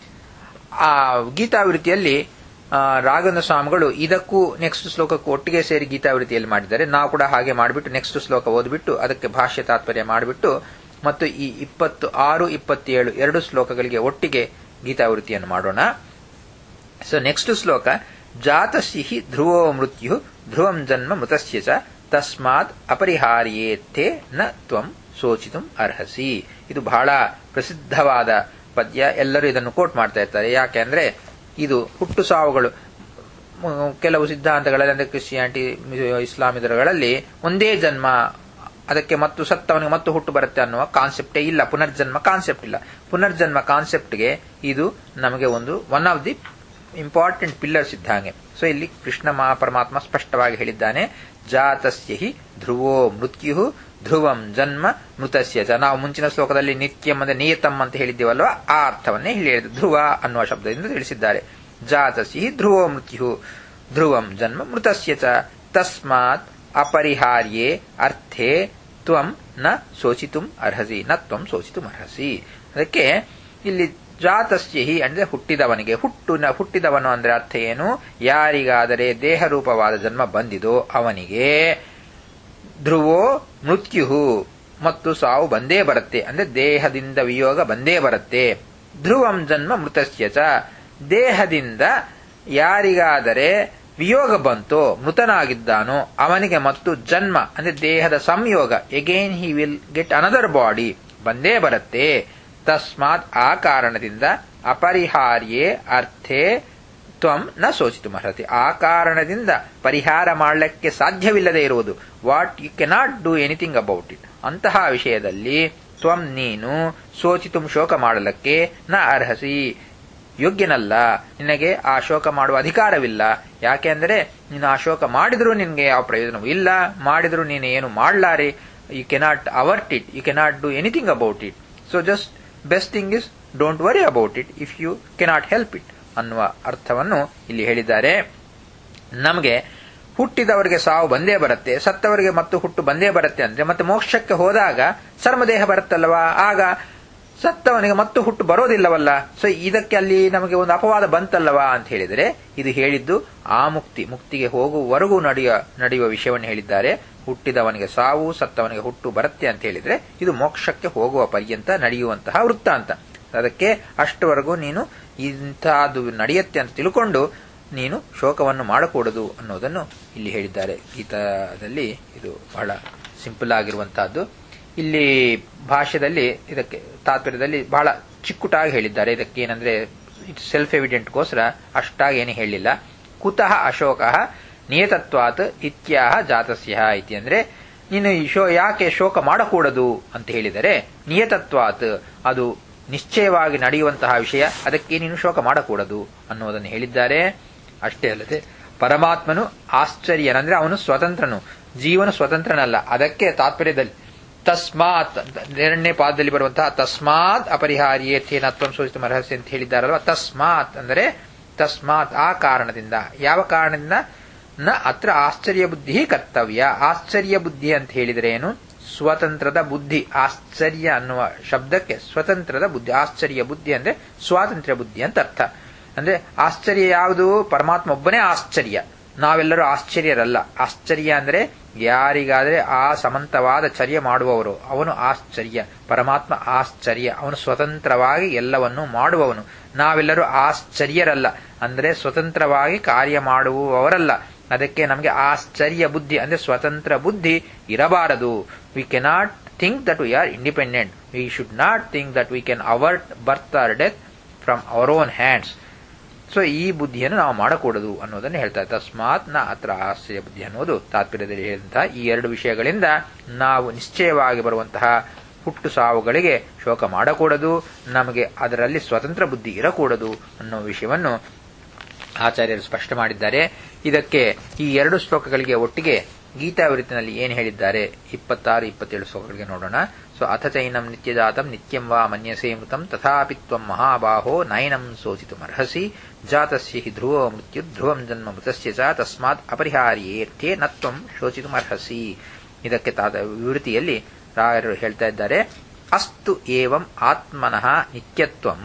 ಆ ಗೀತಾವೃತ್ತಿಯಲ್ಲಿ ರಾಘವೇಂದ್ರ ಸ್ವಾಮಿಗಳು ಇದಕ್ಕೂ ನೆಕ್ಸ್ಟ್ ಶ್ಲೋಕಕ್ಕೂ ಒಟ್ಟಿಗೆ ಸೇರಿ ಗೀತಾವೃತ್ತಿಯಲ್ಲಿ ಮಾಡಿದ್ದಾರೆ. ನಾವು ಕೂಡ ಹಾಗೆ ಮಾಡಿಬಿಟ್ಟು ನೆಕ್ಸ್ಟ್ ಶ್ಲೋಕ ಓದ್ಬಿಟ್ಟು ಅದಕ್ಕೆ ಭಾಷ್ಯ ತಾತ್ಪರ್ಯ ಮಾಡಿಬಿಟ್ಟು ಮತ್ತು ಈ 26, 27 ಎರಡು ಶ್ಲೋಕಗಳಿಗೆ ಒಟ್ಟಿಗೆ ಗೀತಾವೃತ್ತಿಯನ್ನು ಮಾಡೋಣ. ಸೊ ನೆಕ್ಸ್ಟ್ ಶ್ಲೋಕ, ಜಾತಸ್ಯ ಧ್ರುವೋ ಮೃತ್ಯು ಧ್ರುವಂ ಜನ್ಮ ಮೃತಸ್ಯ ಚ ತಸ್ಮಾತ್ ಅಪರಿಹಾರ್ಯೇತ್ತೇ ನ ತ್ವಂ ಶೋಚಿತುಂ ಅರ್ಹಸಿ. ಇದು ಬಹಳ ಪ್ರಸಿದ್ಧವಾದ ಪದ್ಯ. ಎಲ್ಲರೂ ಇದನ್ನು ಕೋಟ್ ಮಾಡ್ತಾ ಇರ್ತಾರೆ. ಯಾಕೆಂದ್ರೆ ಇದು ಹುಟ್ಟು ಸಾವುಗಳು ಕೆಲವು ಸಿದ್ಧಾಂತಗಳಲ್ಲಿ, ಅಂದ್ರೆ ಕ್ರಿಶ್ಚಿಯಾನಿಟಿ, ಇಸ್ಲಾಂ ಇದರಲ್ಲಿ ಒಂದೇ ಜನ್ಮ, ಅದಕ್ಕೆ ಮತ್ತು ಸತ್ತವನಿಗೆ ಮತ್ತು ಹುಟ್ಟು ಬರುತ್ತೆ ಅನ್ನುವ ಕಾನ್ಸೆಪ್ಟೇ ಇಲ್ಲ. ಪುನರ್ಜನ್ಮ ಕಾನ್ಸೆಪ್ಟ್ ಇಲ್ಲ. ಪುನರ್ಜನ್ಮ ಕಾನ್ಸೆಪ್ಟ್ಗೆ ಇದು ನಮಗೆ one of the important pillars ಇದ್ದಂಗೆ. ಸೊ ಇಲ್ಲಿ ಕೃಷ್ಣ ಪರಮಾತ್ಮ ಸ್ಪಷ್ಟವಾಗಿ ಹೇಳಿದ್ದಾನೆ, ಜಾತಸ್ಯ ಹಿ ಧ್ರುವೋ ಮೃತ್ಯು ಧ್ರುವಂ ಜನ್ಮ ಮೃತಸ್ಯ ಚ. ನಾವು ಮುಂಚಿನ ಶ್ಲೋಕದಲ್ಲಿ ನಿತ್ಯಂ ಅಂದ್ರೆ ನಿಯತಂ ಅಂತ ಹೇಳಿದ್ದೀವಲ್ವಾ, ಆ ಅರ್ಥವನ್ನೇ ಹೇಳಿದ್ದು ಧ್ರುವ ಅನ್ನುವ ಶಬ್ದದಿಂದ ತಿಳಿಸಿದ್ದಾರೆ. ಜಾತಸ್ಯ ಹಿ ಧ್ರುವೋ ಮೃತ್ಯು ಧ್ರುವಂ ಜನ್ಮ ಮೃತಸ್ಯ ಚ ತಸ್ಮಾತ್ ಅಪರಿಹಾರ್ಯೇ ಅರ್ಥೇ ತ್ವಂ ನ ಶೋಚಿತುಂ ಅರ್ಹಸಿ, ನ ತ್ವಂ ಶೋಚಿತುಂ ಅರ್ಹಸಿ. ಅದಕ್ಕೆ ಇಲ್ಲಿ ಜಾತಸ್ಯ ಹಿ ಅಂದ್ರೆ ಹುಟ್ಟಿದವನಿಗೆ, ಹುಟ್ಟಿದವನು ಅಂದ್ರೆ ಅರ್ಥ ಏನು? ಯಾರಿಗಾದರೆ ದೇಹರೂಪವಾದ ಜನ್ಮ ಬಂದಿದೋ ಅವನಿಗೆ ಧ್ರುವೋ ಮೃತ್ಯು ಮತ್ತು ಸಾವು ಬಂದೇ ಬರುತ್ತೆ, ಅಂದ್ರೆ ದೇಹದಿಂದ ವಿಯೋಗ ಬಂದೇ ಬರುತ್ತೆ. ಧ್ರುವಂ ಜನ್ಮ ಮೃತಸ್ಯ ಚ, ದೇಹದಿಂದ ಯಾರಿಗಾದರೆ ವಿಯೋಗ ಬಂತೋ, ಮೃತನಾಗಿದ್ದಾನೋ ಅವನಿಗೆ ಮತ್ತು ಜನ್ಮ ಅಂದ್ರೆ ದೇಹದ ಸಂಯೋಗ, again he will get another body, ಬಂದೇ ಬರುತ್ತೆ. ತಸ್ಮಾತ್ ಆ ಕಾರಣದಿಂದ ಅಪರಿಹಾರ್ಯೇ ಅರ್ಥೇ ತ್ವಂ ನ ಶೋಚಿತು ಅರ್ಹತಿ, ಆ ಕಾರಣದಿಂದ ಪರಿಹಾರ ಮಾಡಲಿಕ್ಕೆ ಸಾಧ್ಯವಿಲ್ಲದೆ ಇರುವುದು, what you cannot do anything about it, ಅಂತಹ ವಿಷಯದಲ್ಲಿ ತ್ವಂ ನೀನು ಶೋಚಿತು ಶೋಕ ಮಾಡಲಿಕ್ಕೆ ನ ಅರ್ಹಸಿ, ಯೋಗ್ಯನಲ್ಲ, ನಿನಗೆ ಆ ಶೋಕ ಮಾಡುವ ಅಧಿಕಾರವಿಲ್ಲ. ಯಾಕೆಂದರೆ ನೀನು ಆ ಶೋಕ ಮಾಡಿದ್ರೂ ನಿನಗೆ ಯಾವ ಪ್ರಯೋಜನವೂ ಇಲ್ಲ, ಮಾಡಿದ್ರೂ ನೀನು ಏನು ಮಾಡಲಾರೆ. You cannot avert it, you cannot do anything about it. So just best thing is don't worry about it if you cannot help it ಅನ್ನುವ ಅರ್ಥವನ್ನು ಇಲ್ಲಿ ಹೇಳಿದ್ದಾರೆ. ನಮಗೆ ಹುಟ್ಟಿದವರಿಗೆ ಸಾವು ಬಂದೇ ಬರುತ್ತೆ, ಸತ್ತವರಿಗೆ ಮತ್ತು ಹುಟ್ಟು ಬಂದೇ ಬರುತ್ತೆ ಅಂದ್ರೆ ಮತ್ತೆ ಮೋಕ್ಷಕ್ಕೆ ಹೋದಾಗ ಚರ್ಮದೇಹ ಬರುತ್ತಲ್ವಾ, ಆಗ ಸತ್ತವನಿಗೆ ಮತ್ತು ಹುಟ್ಟು ಬರೋದಿಲ್ಲವಲ್ಲ. ಸೊ ಇದಕ್ಕೆ ಅಲ್ಲಿ ನಮಗೆ ಒಂದು ಅಪವಾದ ಬಂತಲ್ಲವಾ ಅಂತ ಹೇಳಿದರೆ, ಇದು ಹೇಳಿದ್ದು ಆ ಮುಕ್ತಿಗೆ ಹೋಗುವವರೆಗೂ ನಡೆಯುವ ವಿಷಯವನ್ನು ಹೇಳಿದ್ದಾರೆ. ಹುಟ್ಟಿದವನಿಗೆ ಸಾವು, ಸತ್ತವನಿಗೆ ಹುಟ್ಟು ಬರುತ್ತೆ ಅಂತ ಹೇಳಿದ್ರೆ ಇದು ಮೋಕ್ಷಕ್ಕೆ ಹೋಗುವ ಪರ್ಯಂತ ನಡೆಯುವಂತಹ ವೃತ್ತಾಂತ. ಅದಕ್ಕೆ ಅಷ್ಟವರೆಗೂ ನೀನು ಇಂಥದ್ದು ನಡೆಯುತ್ತೆ ಅಂತ ತಿಳ್ಕೊಂಡು ನೀನು ಶೋಕವನ್ನು ಮಾಡಕೂಡದು ಅನ್ನೋದನ್ನು ಇಲ್ಲಿ ಹೇಳಿದ್ದಾರೆ ಗೀತಾದಲ್ಲಿ. ಇದು ಬಹಳ ಸಿಂಪಲ್ ಆಗಿರುವಂತಹದ್ದು. ಇಲ್ಲಿ ಭಾಷ್ಯದಲ್ಲಿ ಇದಕ್ಕೆ ತಾತ್ಪರ್ಯದಲ್ಲಿ ಬಹಳ ಚಿಕ್ಕುಟಾಗಿ ಹೇಳಿದ್ದಾರೆ. ಇದಕ್ಕೆ ಏನಂದ್ರೆ ಇಟ್ ಸೆಲ್ಫ್ ಎವಿಡೆಂಟ್ಗೋಸ್ಕರ ಅಷ್ಟಾಗಿ ಏನು ಹೇಳಿಲ್ಲ. ಕುತಃ ಅಶೋಕಃ ನಿಯತತ್ವಾತ್ ಇತ್ಯಾಹ ಜಾತಸ್ಯ ಇತಿ, ಅಂದ್ರೆ ನೀನು ಯಾಕೆ ಶೋಕ ಮಾಡಕೂಡದು ಅಂತ ಹೇಳಿದರೆ, ನಿಯತತ್ವಾತ್ ಅದು ನಿಶ್ಚಯವಾಗಿ ನಡೆಯುವಂತಹ ವಿಷಯ, ಅದಕ್ಕೆ ನೀನು ಶೋಕ ಮಾಡಕೂಡದು ಅನ್ನೋದನ್ನು ಹೇಳಿದ್ದಾರೆ. ಅಷ್ಟೇ ಅಲ್ಲದೆ ಪರಮಾತ್ಮನು ಆಶ್ಚರ್ಯನಂದ್ರೆ ಅವನು ಸ್ವತಂತ್ರನು, ಜೀವನು ಸ್ವತಂತ್ರನಲ್ಲ. ಅದಕ್ಕೆ ತಾತ್ಪರ್ಯದಲ್ಲಿ ತಸ್ಮಾತ್ ಎರಡನೇ ಪಾದದಲ್ಲಿ ಬರುವಂತಹ ತಸ್ಮಾತ್ ಅಪರಿಹಾರ್ಯೇಥೇನ ತ್ವಂ ಶೋಚಿತುಂ ಅರ್ಹಸಿ ಅಂತ ಹೇಳಿದ್ದಾರಲ್ವಾ. ತಸ್ಮಾತ್ ಅಂದರೆ ತಸ್ಮಾತ್ ಆ ಕಾರಣದಿಂದ. ಯಾವ ಕಾರಣದಿಂದ? ನ ಅತ್ರ ಆಶ್ಚರ್ಯ ಬುದ್ಧಿ ಕರ್ತವ್ಯ. ಆಶ್ಚರ್ಯ ಬುದ್ಧಿ ಅಂತ ಹೇಳಿದರೆ ಏನು? ಸ್ವತಂತ್ರದ ಬುದ್ಧಿ. ಆಶ್ಚರ್ಯ ಅನ್ನುವ ಶಬ್ದಕ್ಕೆ ಸ್ವತಂತ್ರದ ಬುದ್ಧಿ, ಆಶ್ಚರ್ಯ ಬುದ್ಧಿ ಅಂದ್ರೆ ಸ್ವಾತಂತ್ರ್ಯ ಬುದ್ಧಿ ಅಂತ ಅರ್ಥ. ಅಂದ್ರೆ ಆಶ್ಚರ್ಯ ಯಾವುದು? ಪರಮಾತ್ಮ ಒಬ್ಬನೇ ಆಶ್ಚರ್ಯ, ನಾವೆಲ್ಲರೂ ಆಶ್ಚರ್ಯರಲ್ಲ. ಆಶ್ಚರ್ಯ ಅಂದ್ರೆ ಯಾರಿಗಾದ್ರೆ ಆ ಸಮಂತವಾದ ಚರ್ಯ ಮಾಡುವವರು ಅವನು ಆಶ್ಚರ್ಯ. ಪರಮಾತ್ಮ ಆಶ್ಚರ್ಯ, ಅವನು ಸ್ವತಂತ್ರವಾಗಿ ಎಲ್ಲವನ್ನೂ ಮಾಡುವವನು. ನಾವೆಲ್ಲರೂ ಆಶ್ಚರ್ಯರಲ್ಲ, ಅಂದ್ರೆ ಸ್ವತಂತ್ರವಾಗಿ ಕಾರ್ಯ ಮಾಡುವವರಲ್ಲ. ಅದಕ್ಕೆ ನಮಗೆ ಆಶ್ಚರ್ಯ ಬುದ್ಧಿ ಅಂದ್ರೆ ಸ್ವತಂತ್ರ ಬುದ್ಧಿ ಇರಬಾರದು. We cannot think that we are independent. We should not think that we can avert birth or death from our own hands. So ಈ ಬುದ್ಧಿಯನ್ನು ನಾವು ಮಾಡಕೂಡದು ಅನ್ನೋದನ್ನು ಹೇಳ್ತಾರೆ. ತಸ್ಮಾತ್ ನ ಅತ್ರ ಆಶ್ಚರ್ಯ ಬುದ್ಧಿ ಅನ್ನೋದು ತಾತ್ಪರ್ಯದಲ್ಲಿ ಹೇಳಿದಂತಹ ಈ ಎರಡು ವಿಷಯಗಳಿಂದ ನಾವು ನಿಶ್ಚಯವಾಗಿ ಬರುವಂತಹ ಹುಟ್ಟು ಸಾವುಗಳಿಗೆ ಶೋಕ ಮಾಡಕೂಡದು, ನಮಗೆ ಅದರಲ್ಲಿ ಸ್ವತಂತ್ರ ಬುದ್ಧಿ ಇರಕೂಡದು ಅನ್ನೋ ವಿಷಯವನ್ನು ಆಚಾರ್ಯರು ಸ್ಪಷ್ಟ ಮಾಡಿದ್ದಾರೆ. ಇದಕ್ಕೆ ಈ ಎರಡು ಶ್ಲೋಕಗಳಿಗೆ ಒಟ್ಟಿಗೆ ಗೀತಾವೃತ್ತಿನಲ್ಲಿ ಏನು ಹೇಳಿದ್ದಾರೆ 26, 27 ಶ್ಲೋಕಗಳಿಗೆ ನೋಡೋಣ. ಸೊ ಅಥ ಚೈನಂ ನಿತ್ಯಜಾತಂ ನಿತ್ಯಂ ವಾ ಮನ್ಯಸೇ ಮೃತಂ ತಥಾಪಿ ತ್ವಂ ಮಹಾಬಾಹೋ ನೈನಂ ಶೋಚಿತುಮರ್ಹಸಿ ಜಾತಸ್ಯ ಹಿ ಧ್ರುವೋ ಮೃತ್ಯು ಧ್ರುವಂ ಜನ್ಮ ಮೃತಸ್ಯ ಚ ತಸ್ಮಾತ್ ಅಪರಿಹಾರ್ಯೇರ್ಥೇ ನ ತ್ವಂ ಶೋಚಿತುಮರ್ಹಸಿ. ಇದಕ್ಕೆ ವಿವೃತಿಯಲ್ಲಿ ರಾಯರು ಹೇಳ್ತಾ ಇದ್ದಾರೆ, ಅಸ್ತು ಏವಂ ಆತ್ಮನಃ ನಿತ್ಯತ್ವಂ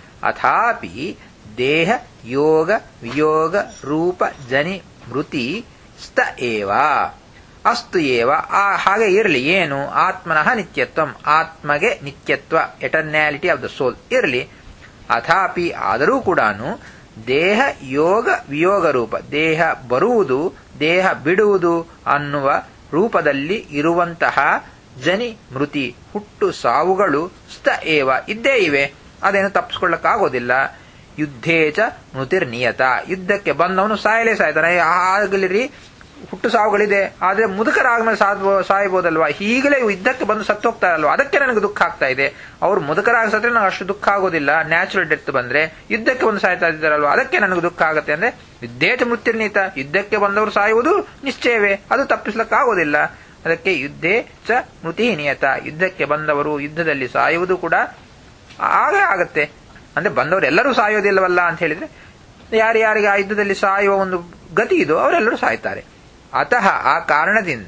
ಅಥಾಪಿ ದೇಹ ಯೋಗ ವಿಯೋಗ ರೂಪ ಜನಿ ಮೃತಿ ಸ್ಥ ಏವ ಅಸ್ತು ಏವ ಹಾಗೆ ಇರಲಿ. ಏನು? ಆತ್ಮನಃ ನಿತ್ಯತ್ವಂ, ಆತ್ಮಗೆ ನಿತ್ಯತ್ವ, ಎಟರ್ನ್ಯಾಲಿಟಿ ಆಫ್ ದ ಸೋಲ್ ಇರಲಿ. ಅಥಾಪಿ ಆದರೂ ಕೂಡ ದೇಹ ಯೋಗ ವಿಯೋಗ ರೂಪ, ದೇಹ ಬರುವುದು ದೇಹ ಬಿಡುವುದು ಅನ್ನುವ ರೂಪದಲ್ಲಿ ಇರುವಂತಹ ಜನಿ ಮೃತಿ ಹುಟ್ಟು ಸಾವುಗಳು ಸ್ಥ ಏವ ಇದ್ದೇ ಇವೆ, ಅದೇನು ತಪ್ಪಿಸ್ಕೊಳ್ಳಕ್ಕಾಗೋದಿಲ್ಲ. ಯುದ್ಧೇಚ ಮೃತಿರ್ನಿಯತ, ಯುದ್ಧಕ್ಕೆ ಬಂದವನು ಸಾಯಲೇ ಸಾಯ್ತಾನೆ. ಆಗಲಿರಿ ಹುಟ್ಟು ಸಾವುಗಳಿದೆ, ಆದ್ರೆ ಮುದುಕರಾದ್ಮೇಲೆ ಸಾಯ್ಬೋದಲ್ವಾ? ಈಗಲೇ ಯುದ್ಧಕ್ಕೆ ಬಂದು ಸತ್ತು ಹೋಗ್ತಾರಲ್ವಾ, ಅದಕ್ಕೆ ನನಗೆ ದುಃಖ ಆಗ್ತಾ ಇದೆ. ಅವ್ರು ಮುದುಕರಾಗಿ ಸತ್ರೆ ನನಗೆ ಅಷ್ಟು ದುಃಖ ಆಗೋದಿಲ್ಲ. ನ್ಯಾಚುರಲ್ ಡೆತ್ ಬಂದ್ರೆ ಯುದ್ಧಕ್ಕೆ ಬಂದು ಸಾಯ್ತಾ ಇದ್ದಾರಲ್ವಾ, ಅದಕ್ಕೆ ನನಗೆ ದುಃಖ ಆಗುತ್ತೆ. ಅಂದ್ರೆ ಯುದ್ಧೇಚ ಮೃತ್ಯುರ್ನಿಯತ, ಯುದ್ಧಕ್ಕೆ ಬಂದವರು ಸಾಯುವುದು ನಿಶ್ಚಯವೇ, ಅದು ತಪ್ಪಿಸ್ಲಕ್ಕಾಗೋದಿಲ್ಲ. ಅದಕ್ಕೆ ಯುದ್ಧೇ ಚ ಮೃತಿ ನಿಯತ, ಯುದ್ಧಕ್ಕೆ ಬಂದವರು ಯುದ್ಧದಲ್ಲಿ ಸಾಯುವುದು ಕೂಡ ಆಗೇ ಆಗತ್ತೆ. ಅಂದ್ರೆ ಬಂದವರು ಎಲ್ಲರೂ ಸಾಯೋದಿಲ್ಲವಲ್ಲ ಅಂತ ಹೇಳಿದ್ರೆ, ಯಾರ್ಯಾರಿಗೆ ಆ ಯುದ್ಧದಲ್ಲಿ ಸಾಯುವ ಒಂದು ಗತಿ ಇದೋ ಅವರೆಲ್ಲರೂ ಸಾಯ್ತಾರೆ. ಅತಃ ಆ ಕಾರಣದಿಂದ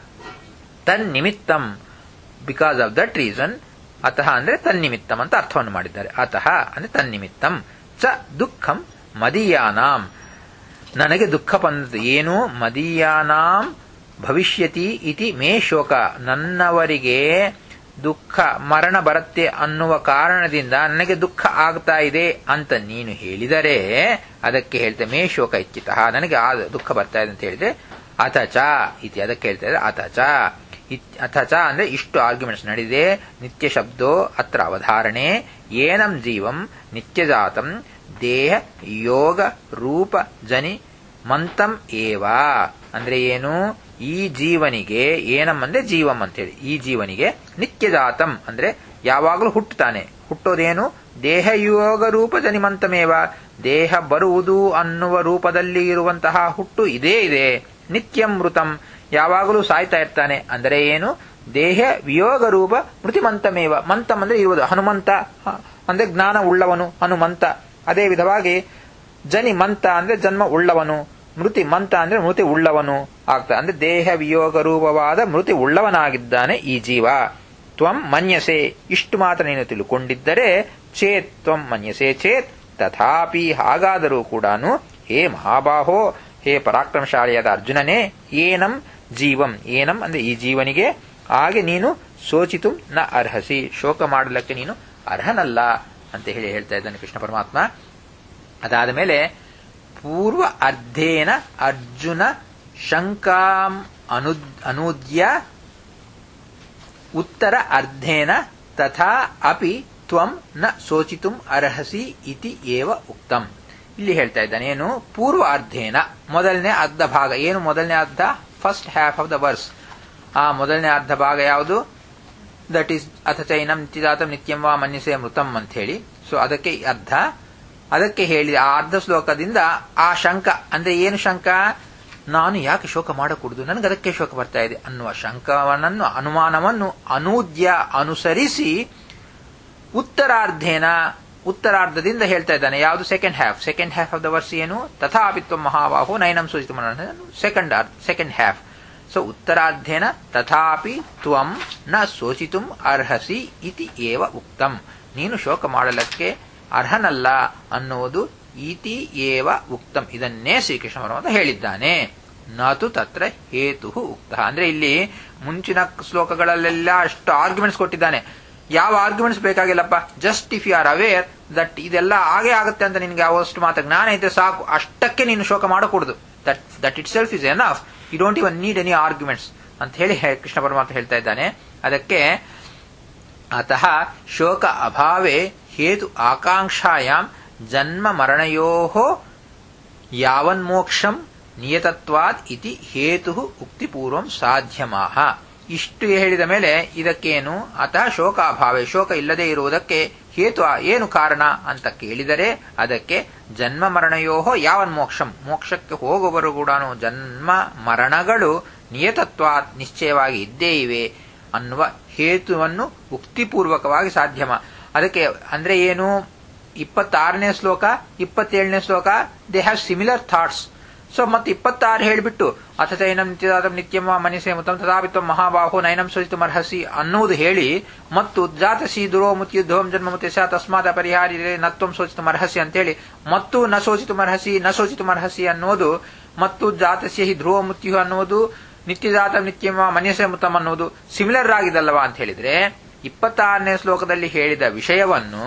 ತನ್ನಿಮಿತ್ತಂ, ಬಿಕಾಸ್ ಆಫ್ ದಟ್ ರೀಸನ್, ಅತಃ ಅಂದ್ರೆ ತನ್ನಿಮಿತ್ತಂ ಅಂತ ಅರ್ಥವನ್ನು ಮಾಡಿದ್ದಾರೆ. ಅತಃ ಅಂದ್ರೆ ತನ್ನಿಮಿತ್ತಂ ಚ ದುಃಖಂ ಮದೀಯಾನಾಂ, ನನಗೆ ದುಃಖ ಬಂದದ್ದು ಏನು? ಮದೀಯಾನಾಂ ಭವಿಷ್ಯತಿ ಇತಿ ಮೇ ಶೋಕ, ನನ್ನವರಿಗೆ ದುಃಖ ಮರಣ ಬರುತ್ತೆ ಅನ್ನುವ ಕಾರಣದಿಂದ ನನಗೆ ದುಃಖ ಆಗ್ತಾ ಇದೆ ಅಂತ ನೀನು ಹೇಳಿದರೆ ಅದಕ್ಕೆ ಹೇಳ್ತೇವೆ ಮೇ ಶೋಕ ಇಚ್ಛಿತಃ, ನನಗೆ ಆ ದುಃಖ ಬರ್ತಾ ಇದೆ ಅಂತ ಹೇಳಿದ್ರೆ ಅಥಚ ಇತಿ, ಅದಕ್ಕೆ ಹೇಳ್ತಾ ಇದ್ದಾರೆ ಅಥಚ. ಅಥಚ ಅಂದ್ರೆ ಇಷ್ಟು ಆರ್ಗ್ಯುಮೆಂಟ್ಸ್ ನಡೆದಿದೆ. ನಿತ್ಯ ಶಬ್ದೋ ಅತ್ರ ಅವಧಾರಣೆ. ಏನಂ ಜೀವಂ ನಿತ್ಯಜಾತಂ ದೇಹ ಯೋಗ ರೂಪ ಜನಿ ಮಂತಂ ಏವ, ಅಂದ್ರೆ ಏನು? ಈ ಜೀವನಿಗೆ, ಏನಂ ಅಂದ್ರೆ ಜೀವಂ ಅಂತೇಳಿ, ಈ ಜೀವನಿಗೆ ನಿತ್ಯಜಾತಂ ಅಂದ್ರೆ ಯಾವಾಗಲೂ ಹುಟ್ಟುತ್ತಾನೆ. ಹುಟ್ಟೋದೇನು? ದೇಹ ಯೋಗ ರೂಪ ಜನಿಮಂತಮೇವ, ದೇಹ ಬರುವುದು ಅನ್ನುವ ರೂಪದಲ್ಲಿ ಇರುವಂತಹ ಹುಟ್ಟು ಇದೇ ಇದೆ. ನಿತ್ಯಂ ಮೃತಂ, ಯಾವಾಗಲೂ ಸಾಯ್ತಾ ಇರ್ತಾನೆ. ಅಂದರೆ ಏನು? ದೇಹ ವಿಯೋಗ ರೂಪ ಮೃತಿಮಂತಮೇವ, ಮಂತಂ ಅಂದ್ರೆ ಇರುವುದು. ಹನುಮಂತ ಅಂದ್ರೆ ಜ್ಞಾನ ಉಳ್ಳವನು ಹನುಮಂತ. ಅದೇ ವಿಧವಾಗಿ ಜನಿ ಮಂತ ಅಂದ್ರೆ ಜನ್ಮ ಉಳ್ಳವನು, ಮೃತಿ ಮಂತ ಅಂದ್ರೆ ಮೃತಿ ಉಳ್ಳವನು ಆಗ್ತಾ, ಅಂದ್ರೆ ದೇಹ ವಿಯೋಗ ರೂಪವಾದ ಮೃತಿ ಉಳ್ಳವನಾಗಿದ್ದಾನೆ ಈ ಜೀವ. ತ್ವಂ ಮನ್ಯಸೆ, ಇಷ್ಟು ಮಾತ್ರ ನೀನು ತಿಳ್ಕೊಂಡಿದ್ದರೆ, ಚೇತ್ ತ್ವಂ ಮನ್ಯಸೆ ಚೇತ್ ತಥಾಪಿ, ಹಾಗಾದರೂ ಕೂಡ ಹೇ ಮಹಾಬಾಹೋ, ಹೇ ಪರಾಕ್ರಮಶಾಲಿಯಾದ ಅರ್ಜುನನೇ, ಏನಂ ಜೀವಂ, ಏನಂ ಅಂದ್ರೆ ಈ ಜೀವನಿಗೆ, ಹಾಗೆ ನೀನು ಶೋಚಿತು ನ ಅರ್ಹಸಿ, ಶೋಕ ಮಾಡಲಿಕ್ಕೆ ನೀನು ಅರ್ಹನಲ್ಲ ಅಂತ ಹೇಳಿ ಹೇಳ್ತಾ ಇದ್ದಾನೆ ಕೃಷ್ಣ ಪರಮಾತ್ಮ. ಅದಾದ ಮೇಲೆ ಪೂರ್ವ ಅರ್ಧೇನ ಅರ್ಜುನ ಶಂಕಾಂ ಅನೂದ್ಯ ಉತ್ತರ ಅರ್ಧೇನ ತಥಾ ಅಪಿ ತ್ವಂ ನ ಶೋಚಿತುಂ ಅರ್ಹಸಿ ಇತಿ ಏವ ಉಕ್ತಂ. ಇಲ್ಲಿ ಹೇಳ್ತಾ ಇದ್ದಾನೆ ಏನು? ಪೂರ್ವ ಅರ್ಧೇನ, ಮೊದಲನೇ ಅರ್ಧ ಭಾಗ. ಏನು ಮೊದಲನೇ ಅರ್ಧ? First half of the verse. ಆ ಮೊದಲನೇ ಅರ್ಧ ಭಾಗ ಯಾವುದು? ದಟ್ ಈಸ್ ಅಥ ಚೈನಂ ನಿತ್ಯಜಾತಂ ನಿತ್ಯಂ ವಾ ಮನ್ಯಸೆ ಮೃತಂ ಅಂತ ಹೇಳಿ. ಸೊ ಅದಕ್ಕೆ ಅರ್ಧ, ಅದಕ್ಕೆ ಹೇಳಿದ ಆ ಅರ್ಧ ಶ್ಲೋಕದಿಂದ ಆ ಶಂಕ ಅಂದ್ರೆ ಏನು ಶಂಕ? ನಾನು ಯಾಕೆ ಶೋಕ ಮಾಡಕೂಡದು, ನನಗೆ ಅದಕ್ಕೆ ಶೋಕ ಬರ್ತಾ ಇದೆ ಅನ್ನುವ ಶಂಕವನ್ನು, ಅನುಮಾನವನ್ನು ಅನೂದ್ಯ ಅನುಸರಿಸಿ ಉತ್ತರಾರ್ಧೇನ, ಉತ್ತರಾರ್ಧದಿಂದ ಹೇಳ್ತಾ ಇದ್ದಾನೆ. ಯಾವುದು? Second half. Second half of the verse ಏನು? ತಥಾಪಿ ತ್ವಂ ಮಹಾಬಾಹೋ ನೈನಂ ಸೂಚಿತ ಸೆಕೆಂಡ್ ಹ್ಯಾಫ್. ಸೊ ಉತ್ತರಾರ್ಧೇನ ತಥಾಪಿ ತ್ವಂ ನ ಶೋಚಿತುಂ ಅರ್ಹಸಿ ಇತಿ ಏವ ಉಕ್ತಂ, ನೀನು ಶೋಕ ಮಾಡಲಕ್ಕೆ ಅರ್ಹನಲ್ಲ ಅನ್ನುವುದು ಇತಿ ಏವ ಉಕ್ತಂ, ಇದನ್ನೇ ಶ್ರೀಕೃಷ್ಣ ಪರಮಾತ್ಮ ಹೇಳಿದ್ದಾನೆ. ನತು ತತ್ರ ಹೇತು ಉಕ್ತ, ಅಂದ್ರೆ ಇಲ್ಲಿ ಮುಂಚಿನ ಶ್ಲೋಕಗಳಲ್ಲೆಲ್ಲ ಅಷ್ಟು ಆರ್ಗ್ಯುಮೆಂಟ್ಸ್ ಕೊಟ್ಟಿದ್ದಾನೆ. ಯಾವ ಆರ್ಗ್ಯುಮೆಂಟ್ಸ್ ಬೇಕಾಗಿಲ್ಲಪ್ಪ, just if you are aware that ಇದೆಲ್ಲ ಹಾಗೆ ಆಗುತ್ತೆ ಅಂತ ನಿನ್ಗೆ ಅವಷ್ಟು ಮಾತ್ರ ಜ್ಞಾನ ಇದ್ರೆ ಸಾಕು, ಅಷ್ಟಕ್ಕೆ ನೀನು ಶೋಕ ಮಾಡಕೂಡದು. That itself is enough, you don't even need any arguments ಅಂತ ಹೇಳಿ ಕೃಷ್ಣ ಪರಮಾತ್ಮ ಹೇಳ್ತಾ ಇದ್ದಾನೆ. ಅದಕ್ಕೆ ಅತಃ ಶೋಕ ಅಭಾವೇ ಹೇತು ಆಕಾಂಕ್ಷಾಯಾಂ ಜನ್ಮ ಮರಣಯೋಃ ಯಾವನ್ಮೋಕ್ಷಂ ನಿಯತತ್ವಾದ್ ಇತಿ ಹೇತು ಉಕ್ತಿಪೂರ್ವಂ ಸಾಧ್ಯಮಾಹ. ಇಷ್ಟು ಹೇಳಿದ ಮೇಲೆ ಇದಕ್ಕೇನು? ಅತಃ ಶೋಕ ಅಭಾವೇ, ಶೋಕ ಇಲ್ಲದೆ ಇರುವುದಕ್ಕೆ ಹೇತು ಏನು ಕಾರಣ ಅಂತ ಕೇಳಿದರೆ ಅದಕ್ಕೆ ಜನ್ಮ ಮರಣಯೋಃ ಯಾವನ್ಮೋಕ್ಷಂ, ಮೋಕ್ಷಕ್ಕೆ ಹೋಗುವರು ಕೂಡ ಜನ್ಮ ಮರಣಗಳು ನಿಯತತ್ವಾತ್ ನಿಶ್ಚಯವಾಗಿ ಇದ್ದೇ ಇವೆ ಅನ್ನುವ ಹೇತುವನ್ನು ಉಕ್ತಿಪೂರ್ವಕವಾಗಿ ಸಾಧ್ಯಮ. ಅದಕ್ಕೆ ಅಂದ್ರೆ ಏನು? 26ನೇ ಶ್ಲೋಕ 27ನೇ ಶ್ಲೋಕ they have similar thoughts. So ಮತ್ತೆ 26 ಹೇಳಿಬಿಟ್ಟು ಅಥ ಚೈನಂ ನಿತ್ಯಜಾತಂ ನಿತ್ಯಂ ವಾ ಮನ್ಯಸೆ ಮೃತಂ ತಥಾಪಿ ತ್ವಂ ಮಹಾಬಾಹೋ ನೈನಂ ಶೋಚಿತುಂ ಅರ್ಹಸಿ ಅನ್ನುವುದು ಹೇಳಿ, ಮತ್ತು ಜಾತಸಿ ದುರೋ ಮೃತ್ಯುಧೋಂ ಜನ್ಮ ಮೃತ್ಯಸ ತಸ್ಮಾತ್ ಅಪರಿಹಾರಿ ನತ್ವಂ ಶೋಚಿತುಂ ಅರ್ಹಸಿ ಅಂತೇಳಿ ಮತ್ತು ನ ಶೋಚಿತುಂ ಅರ್ಹಸಿ ಅನ್ನೋದು, ಮತ್ತು ಜಾತಸ್ಯ ಹಿ ಧ್ರುವ ಮೃತ್ಯು ಅನ್ನುವುದು ನಿತ್ಯಜಾತ ನಿತ್ಯಮ ಮನ್ಯಸೇ ಮೃತಂ ಅನ್ನೋದು ಸಿಮಿಲರ್ ಆಗಿದಲ್ಲವಾ ಅಂತ ಹೇಳಿದ್ರೆ 26ನೇ ಶ್ಲೋಕದಲ್ಲಿ ಹೇಳಿದ ವಿಷಯವನ್ನು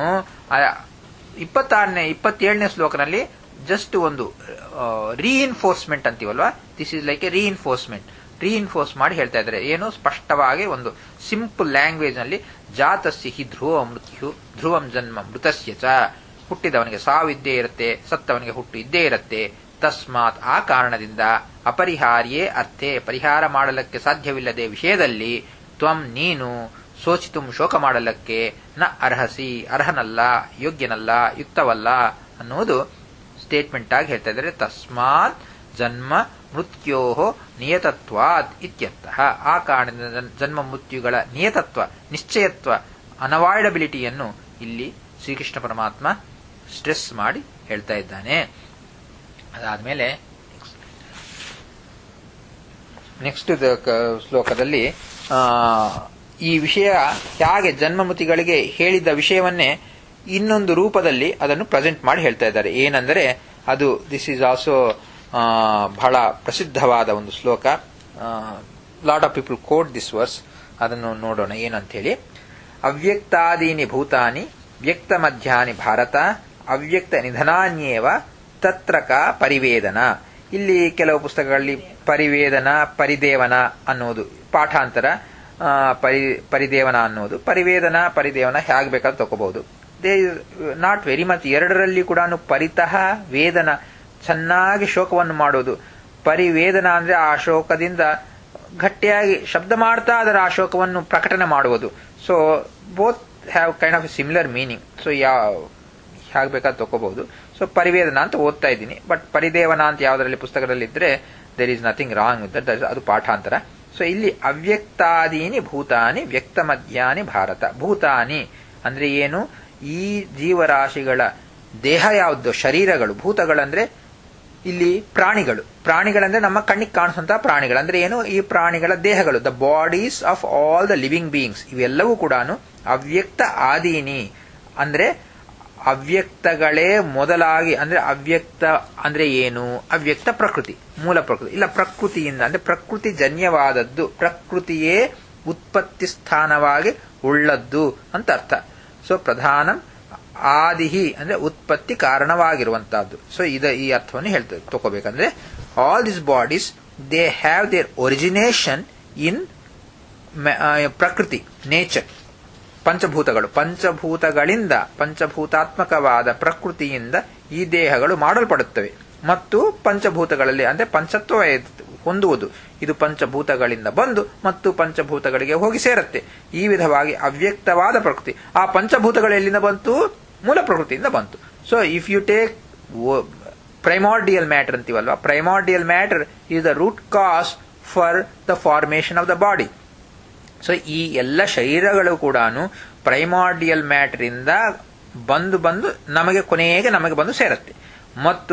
27ನೇ ಶ್ಲೋಕದಲ್ಲಿ ಜಸ್ಟ್ ಒಂದು ರೀಇನ್ಫೋರ್ಸ್ಮೆಂಟ್ ಅಂತೀವಲ್ವಾ, this is like a reinforce ಮಾಡಿ ಹೇಳ್ತಾ ಇದ್ದಾರೆ. ಏನು ಸ್ಪಷ್ಟವಾಗಿ ಒಂದು ಸಿಂಪಲ್ ಲ್ಯಾಂಗ್ವೇಜ್ ನಲ್ಲಿ ಜಾತಸ್ಯ ಹಿ ಧ್ರುವಂ ಜನ್ಮ ಮೃತಸ್ಯ ಚ, ಹುಟ್ಟಿದವನಿಗೆ ಸಾವಿದ್ದೇ ಇರುತ್ತೆ, ಸತ್ತವನಿಗೆ ಹುಟ್ಟು ಇದ್ದೇ ಇರುತ್ತೆ. ತಸ್ಮಾತ್ ಆ ಕಾರಣದಿಂದ ಅಪರಿಹಾರ್ಯೇ ಅರ್ಥೆ ಪರಿಹಾರ ಮಾಡಲಿಕ್ಕೆ ಸಾಧ್ಯವಿಲ್ಲದೆ ವಿಷಯದಲ್ಲಿ ತ್ವಂ ನೀನು ಸೋಚಿತು ಶೋಕ ಮಾಡಲಿಕ್ಕೆ ನ ಅರ್ಹಸಿ ಅರ್ಹನಲ್ಲ, ಯೋಗ್ಯನಲ್ಲ, ಯುಕ್ತವಲ್ಲ ಅನ್ನೋದು ಸ್ಟೇಟ್ಮೆಂಟ್ ಆಗಿ ಹೇಳ್ತಾ ಇದ್ದಾರೆ. ತಸ್ಮಾತ್ ಜನ್ಮ ಮೃತ್ಯೋ ನಿಯತತ್ವಾತ್ ಇತ್ಯರ್ಥಃ. ಆ ಕಾರಣದಿಂದ ಜನ್ಮ ಮೃತ್ಯುಗಳ ನಿಯತತ್ವ, ನಿಶ್ಚಯತ್ವ, ಅನವಾಯ್ಡಬಿಲಿಟಿಯನ್ನು ಇಲ್ಲಿ ಶ್ರೀಕೃಷ್ಣ ಪರಮಾತ್ಮ ಸ್ಟ್ರೆಸ್ ಮಾಡಿ ಹೇಳ್ತಾ ಇದ್ದಾನೆ. ಅದಾದ್ಮೇಲೆ ನೆಕ್ಸ್ಟ್ ಶ್ಲೋಕದಲ್ಲಿ ಈ ವಿಷಯ ಹೇಗೆ ಜನ್ಮಮೃತಿಗಳಿಗೆ ಹೇಳಿದ ವಿಷಯವನ್ನೇ ಇನ್ನೊಂದು ರೂಪದಲ್ಲಿ ಅದನ್ನು ಪ್ರೆಸೆಂಟ್ ಮಾಡಿ ಹೇಳ್ತಾ ಇದ್ದಾರೆ. ಏನಂದರೆ ಅದು ದಿಸ್ ಈಸ್ ಆಲ್ಸೋ ಬಹಳ ಪ್ರಸಿದ್ಧವಾದ ಒಂದು ಶ್ಲೋಕ. Lot of people quote this verse. ಅದನ್ನು ನೋಡೋಣ ಏನಂತ ಹೇಳಿ. ಅವ್ಯಕ್ತಾದೀನಿ ಭೂತಾನಿ ವ್ಯಕ್ತ ಮಧ್ಯಾನಿ ಭಾರತ ಅವ್ಯಕ್ತ ನಿಧನಾನ್ಯೇವ ತತ್ರಕ ಪರಿವೇದನ. ಇಲ್ಲಿ ಕೆಲವು ಪುಸ್ತಕಗಳಲ್ಲಿ ಪರಿವೇದನ ಪರಿದೇವನ ಅನ್ನೋದು ಪಾಠಾಂತರ, ಪರಿದೇವನ ಅನ್ನೋದು ಪರಿದೇವನ ಹೇಗೆ ಬೇಕಾದ್ರೂ ತಗೋಬಹುದು. They not very much. ಎರಡರಲ್ಲಿ ಕೂಡ ಪರಿತಃ ವೇದನ, ಚೆನ್ನಾಗಿ ಶೋಕವನ್ನು ಮಾಡೋದು. ಪರಿವೇದನ ಅಂದ್ರೆ ಆ ಶೋಕದಿಂದ ಗಟ್ಟಿಯಾಗಿ ಶಬ್ದ ಮಾಡ್ತಾ ಅದರ ಆ ಶೋಕವನ್ನು ಪ್ರಕಟಣೆ ಮಾಡುವುದು. So both have kind of similar meaning. So ಹೇಗೆ ಬೇಕಾದ್ರೂ ತಗೋಬಹುದು. ಸೊ ಪರಿವೇದನ ಅಂತ ಓದ್ತಾ ಇದ್ದೀನಿ, ಬಟ್ ಪರಿದೇವನ ಅಂತ ಯಾವುದರಲ್ಲಿ ಪುಸ್ತಕದಲ್ಲಿ ಇದ್ರೆ there is nothing wrong with that, ಅದು ಪಾಠಾಂತರ. ಸೊ ಇಲ್ಲಿ ಅವ್ಯಕ್ತಾದೀನಿ ಭೂತಾನಿ ವ್ಯಕ್ತ ಮಧ್ಯಾನಿ ಭಾರತ. ಭೂತಾನಿ ಅಂದ್ರೆ ಏನು? ಈ ಜೀವರಾಶಿಗಳ ದೇಹ ಯಾವುದು? ಶರೀರಗಳು. ಭೂತಗಳಂದ್ರೆ ಇಲ್ಲಿ ಪ್ರಾಣಿಗಳಂದ್ರೆ ನಮ್ಮ ಕಣ್ಣಿಗೆ ಕಾಣಿಸುವಂತಹ ಪ್ರಾಣಿಗಳಂದ್ರೆ ಏನು? ಈ ಪ್ರಾಣಿಗಳ ದೇಹಗಳು, the bodies of all the living beings. ಇವೆಲ್ಲವೂ ಕೂಡ ಅವ್ಯಕ್ತ ಆದೀನಿ ಅಂದ್ರೆ ಅವ್ಯಕ್ತಗಳೇ ಮೊದಲಾಗಿ. ಅಂದ್ರೆ ಅವ್ಯಕ್ತ ಅಂದ್ರೆ ಏನು? ಅವ್ಯಕ್ತ ಪ್ರಕೃತಿ, ಮೂಲ ಪ್ರಕೃತಿ. ಇಲ್ಲ, ಪ್ರಕೃತಿಯಿಂದ ಅಂದ್ರೆ ಪ್ರಕೃತಿ ಜನ್ಯವಾದದ್ದು, ಪ್ರಕೃತಿಯೇ ಉತ್ಪತ್ತಿ ಸ್ಥಾನವಾಗಿ ಉಳ್ಳದ್ದು ಅಂತ ಅರ್ಥ. ಸೊ ಪ್ರಧಾನಂ ಆದಿಹಿ ಅಂದ್ರೆ ಉತ್ಪತ್ತಿ ಕಾರಣವಾಗಿರುವಂತಹದ್ದು. ಸೊ ಈ ಅರ್ಥವನ್ನು ಹೇಳ್ತದೆ ತಗೋಬೇಕಂದ್ರೆ all this bodies they have their origination in ಪ್ರಕೃತಿ, ನೇಚರ್. ಪಂಚಭೂತಗಳಿಂದ, ಪಂಚಭೂತಾತ್ಮಕವಾದ ಪ್ರಕೃತಿಯಿಂದ ಈ ದೇಹಗಳು ಮಾಡಲ್ಪಡುತ್ತವೆ. ಮತ್ತು ಪಂಚಭೂತಗಳಲ್ಲಿ ಅಂದ್ರೆ ಪಂಚತ್ವ ಹೊಂದುವುದು. ಇದು ಪಂಚಭೂತಗಳಿಂದ ಬಂದು ಮತ್ತು ಪಂಚಭೂತಗಳಿಗೆ ಹೋಗಿ ಸೇರುತ್ತೆ. ಈ ವಿಧವಾಗಿ ಅವ್ಯಕ್ತವಾದ ಪ್ರಕೃತಿ. ಆ ಪಂಚಭೂತಗಳು ಎಲ್ಲಿಂದ ಬಂತು? ಮೂಲ ಪ್ರಕೃತಿಯಿಂದ ಬಂತು. So if you take primordial matter ಅಂತೀವಲ್ವಾ, primordial matter is the root cause for the formation of the body. So ಈ ಎಲ್ಲ ಶರೀರಗಳು ಕೂಡ ಪ್ರೈಮಾರ್ಡಿಯಲ್ ಮ್ಯಾಟರ್ ಇಂದ ಬಂದು ಕೊನೆಗೆ ನಮಗೆ ಬಂದು ಸೇರುತ್ತೆ. ಮತ್ತು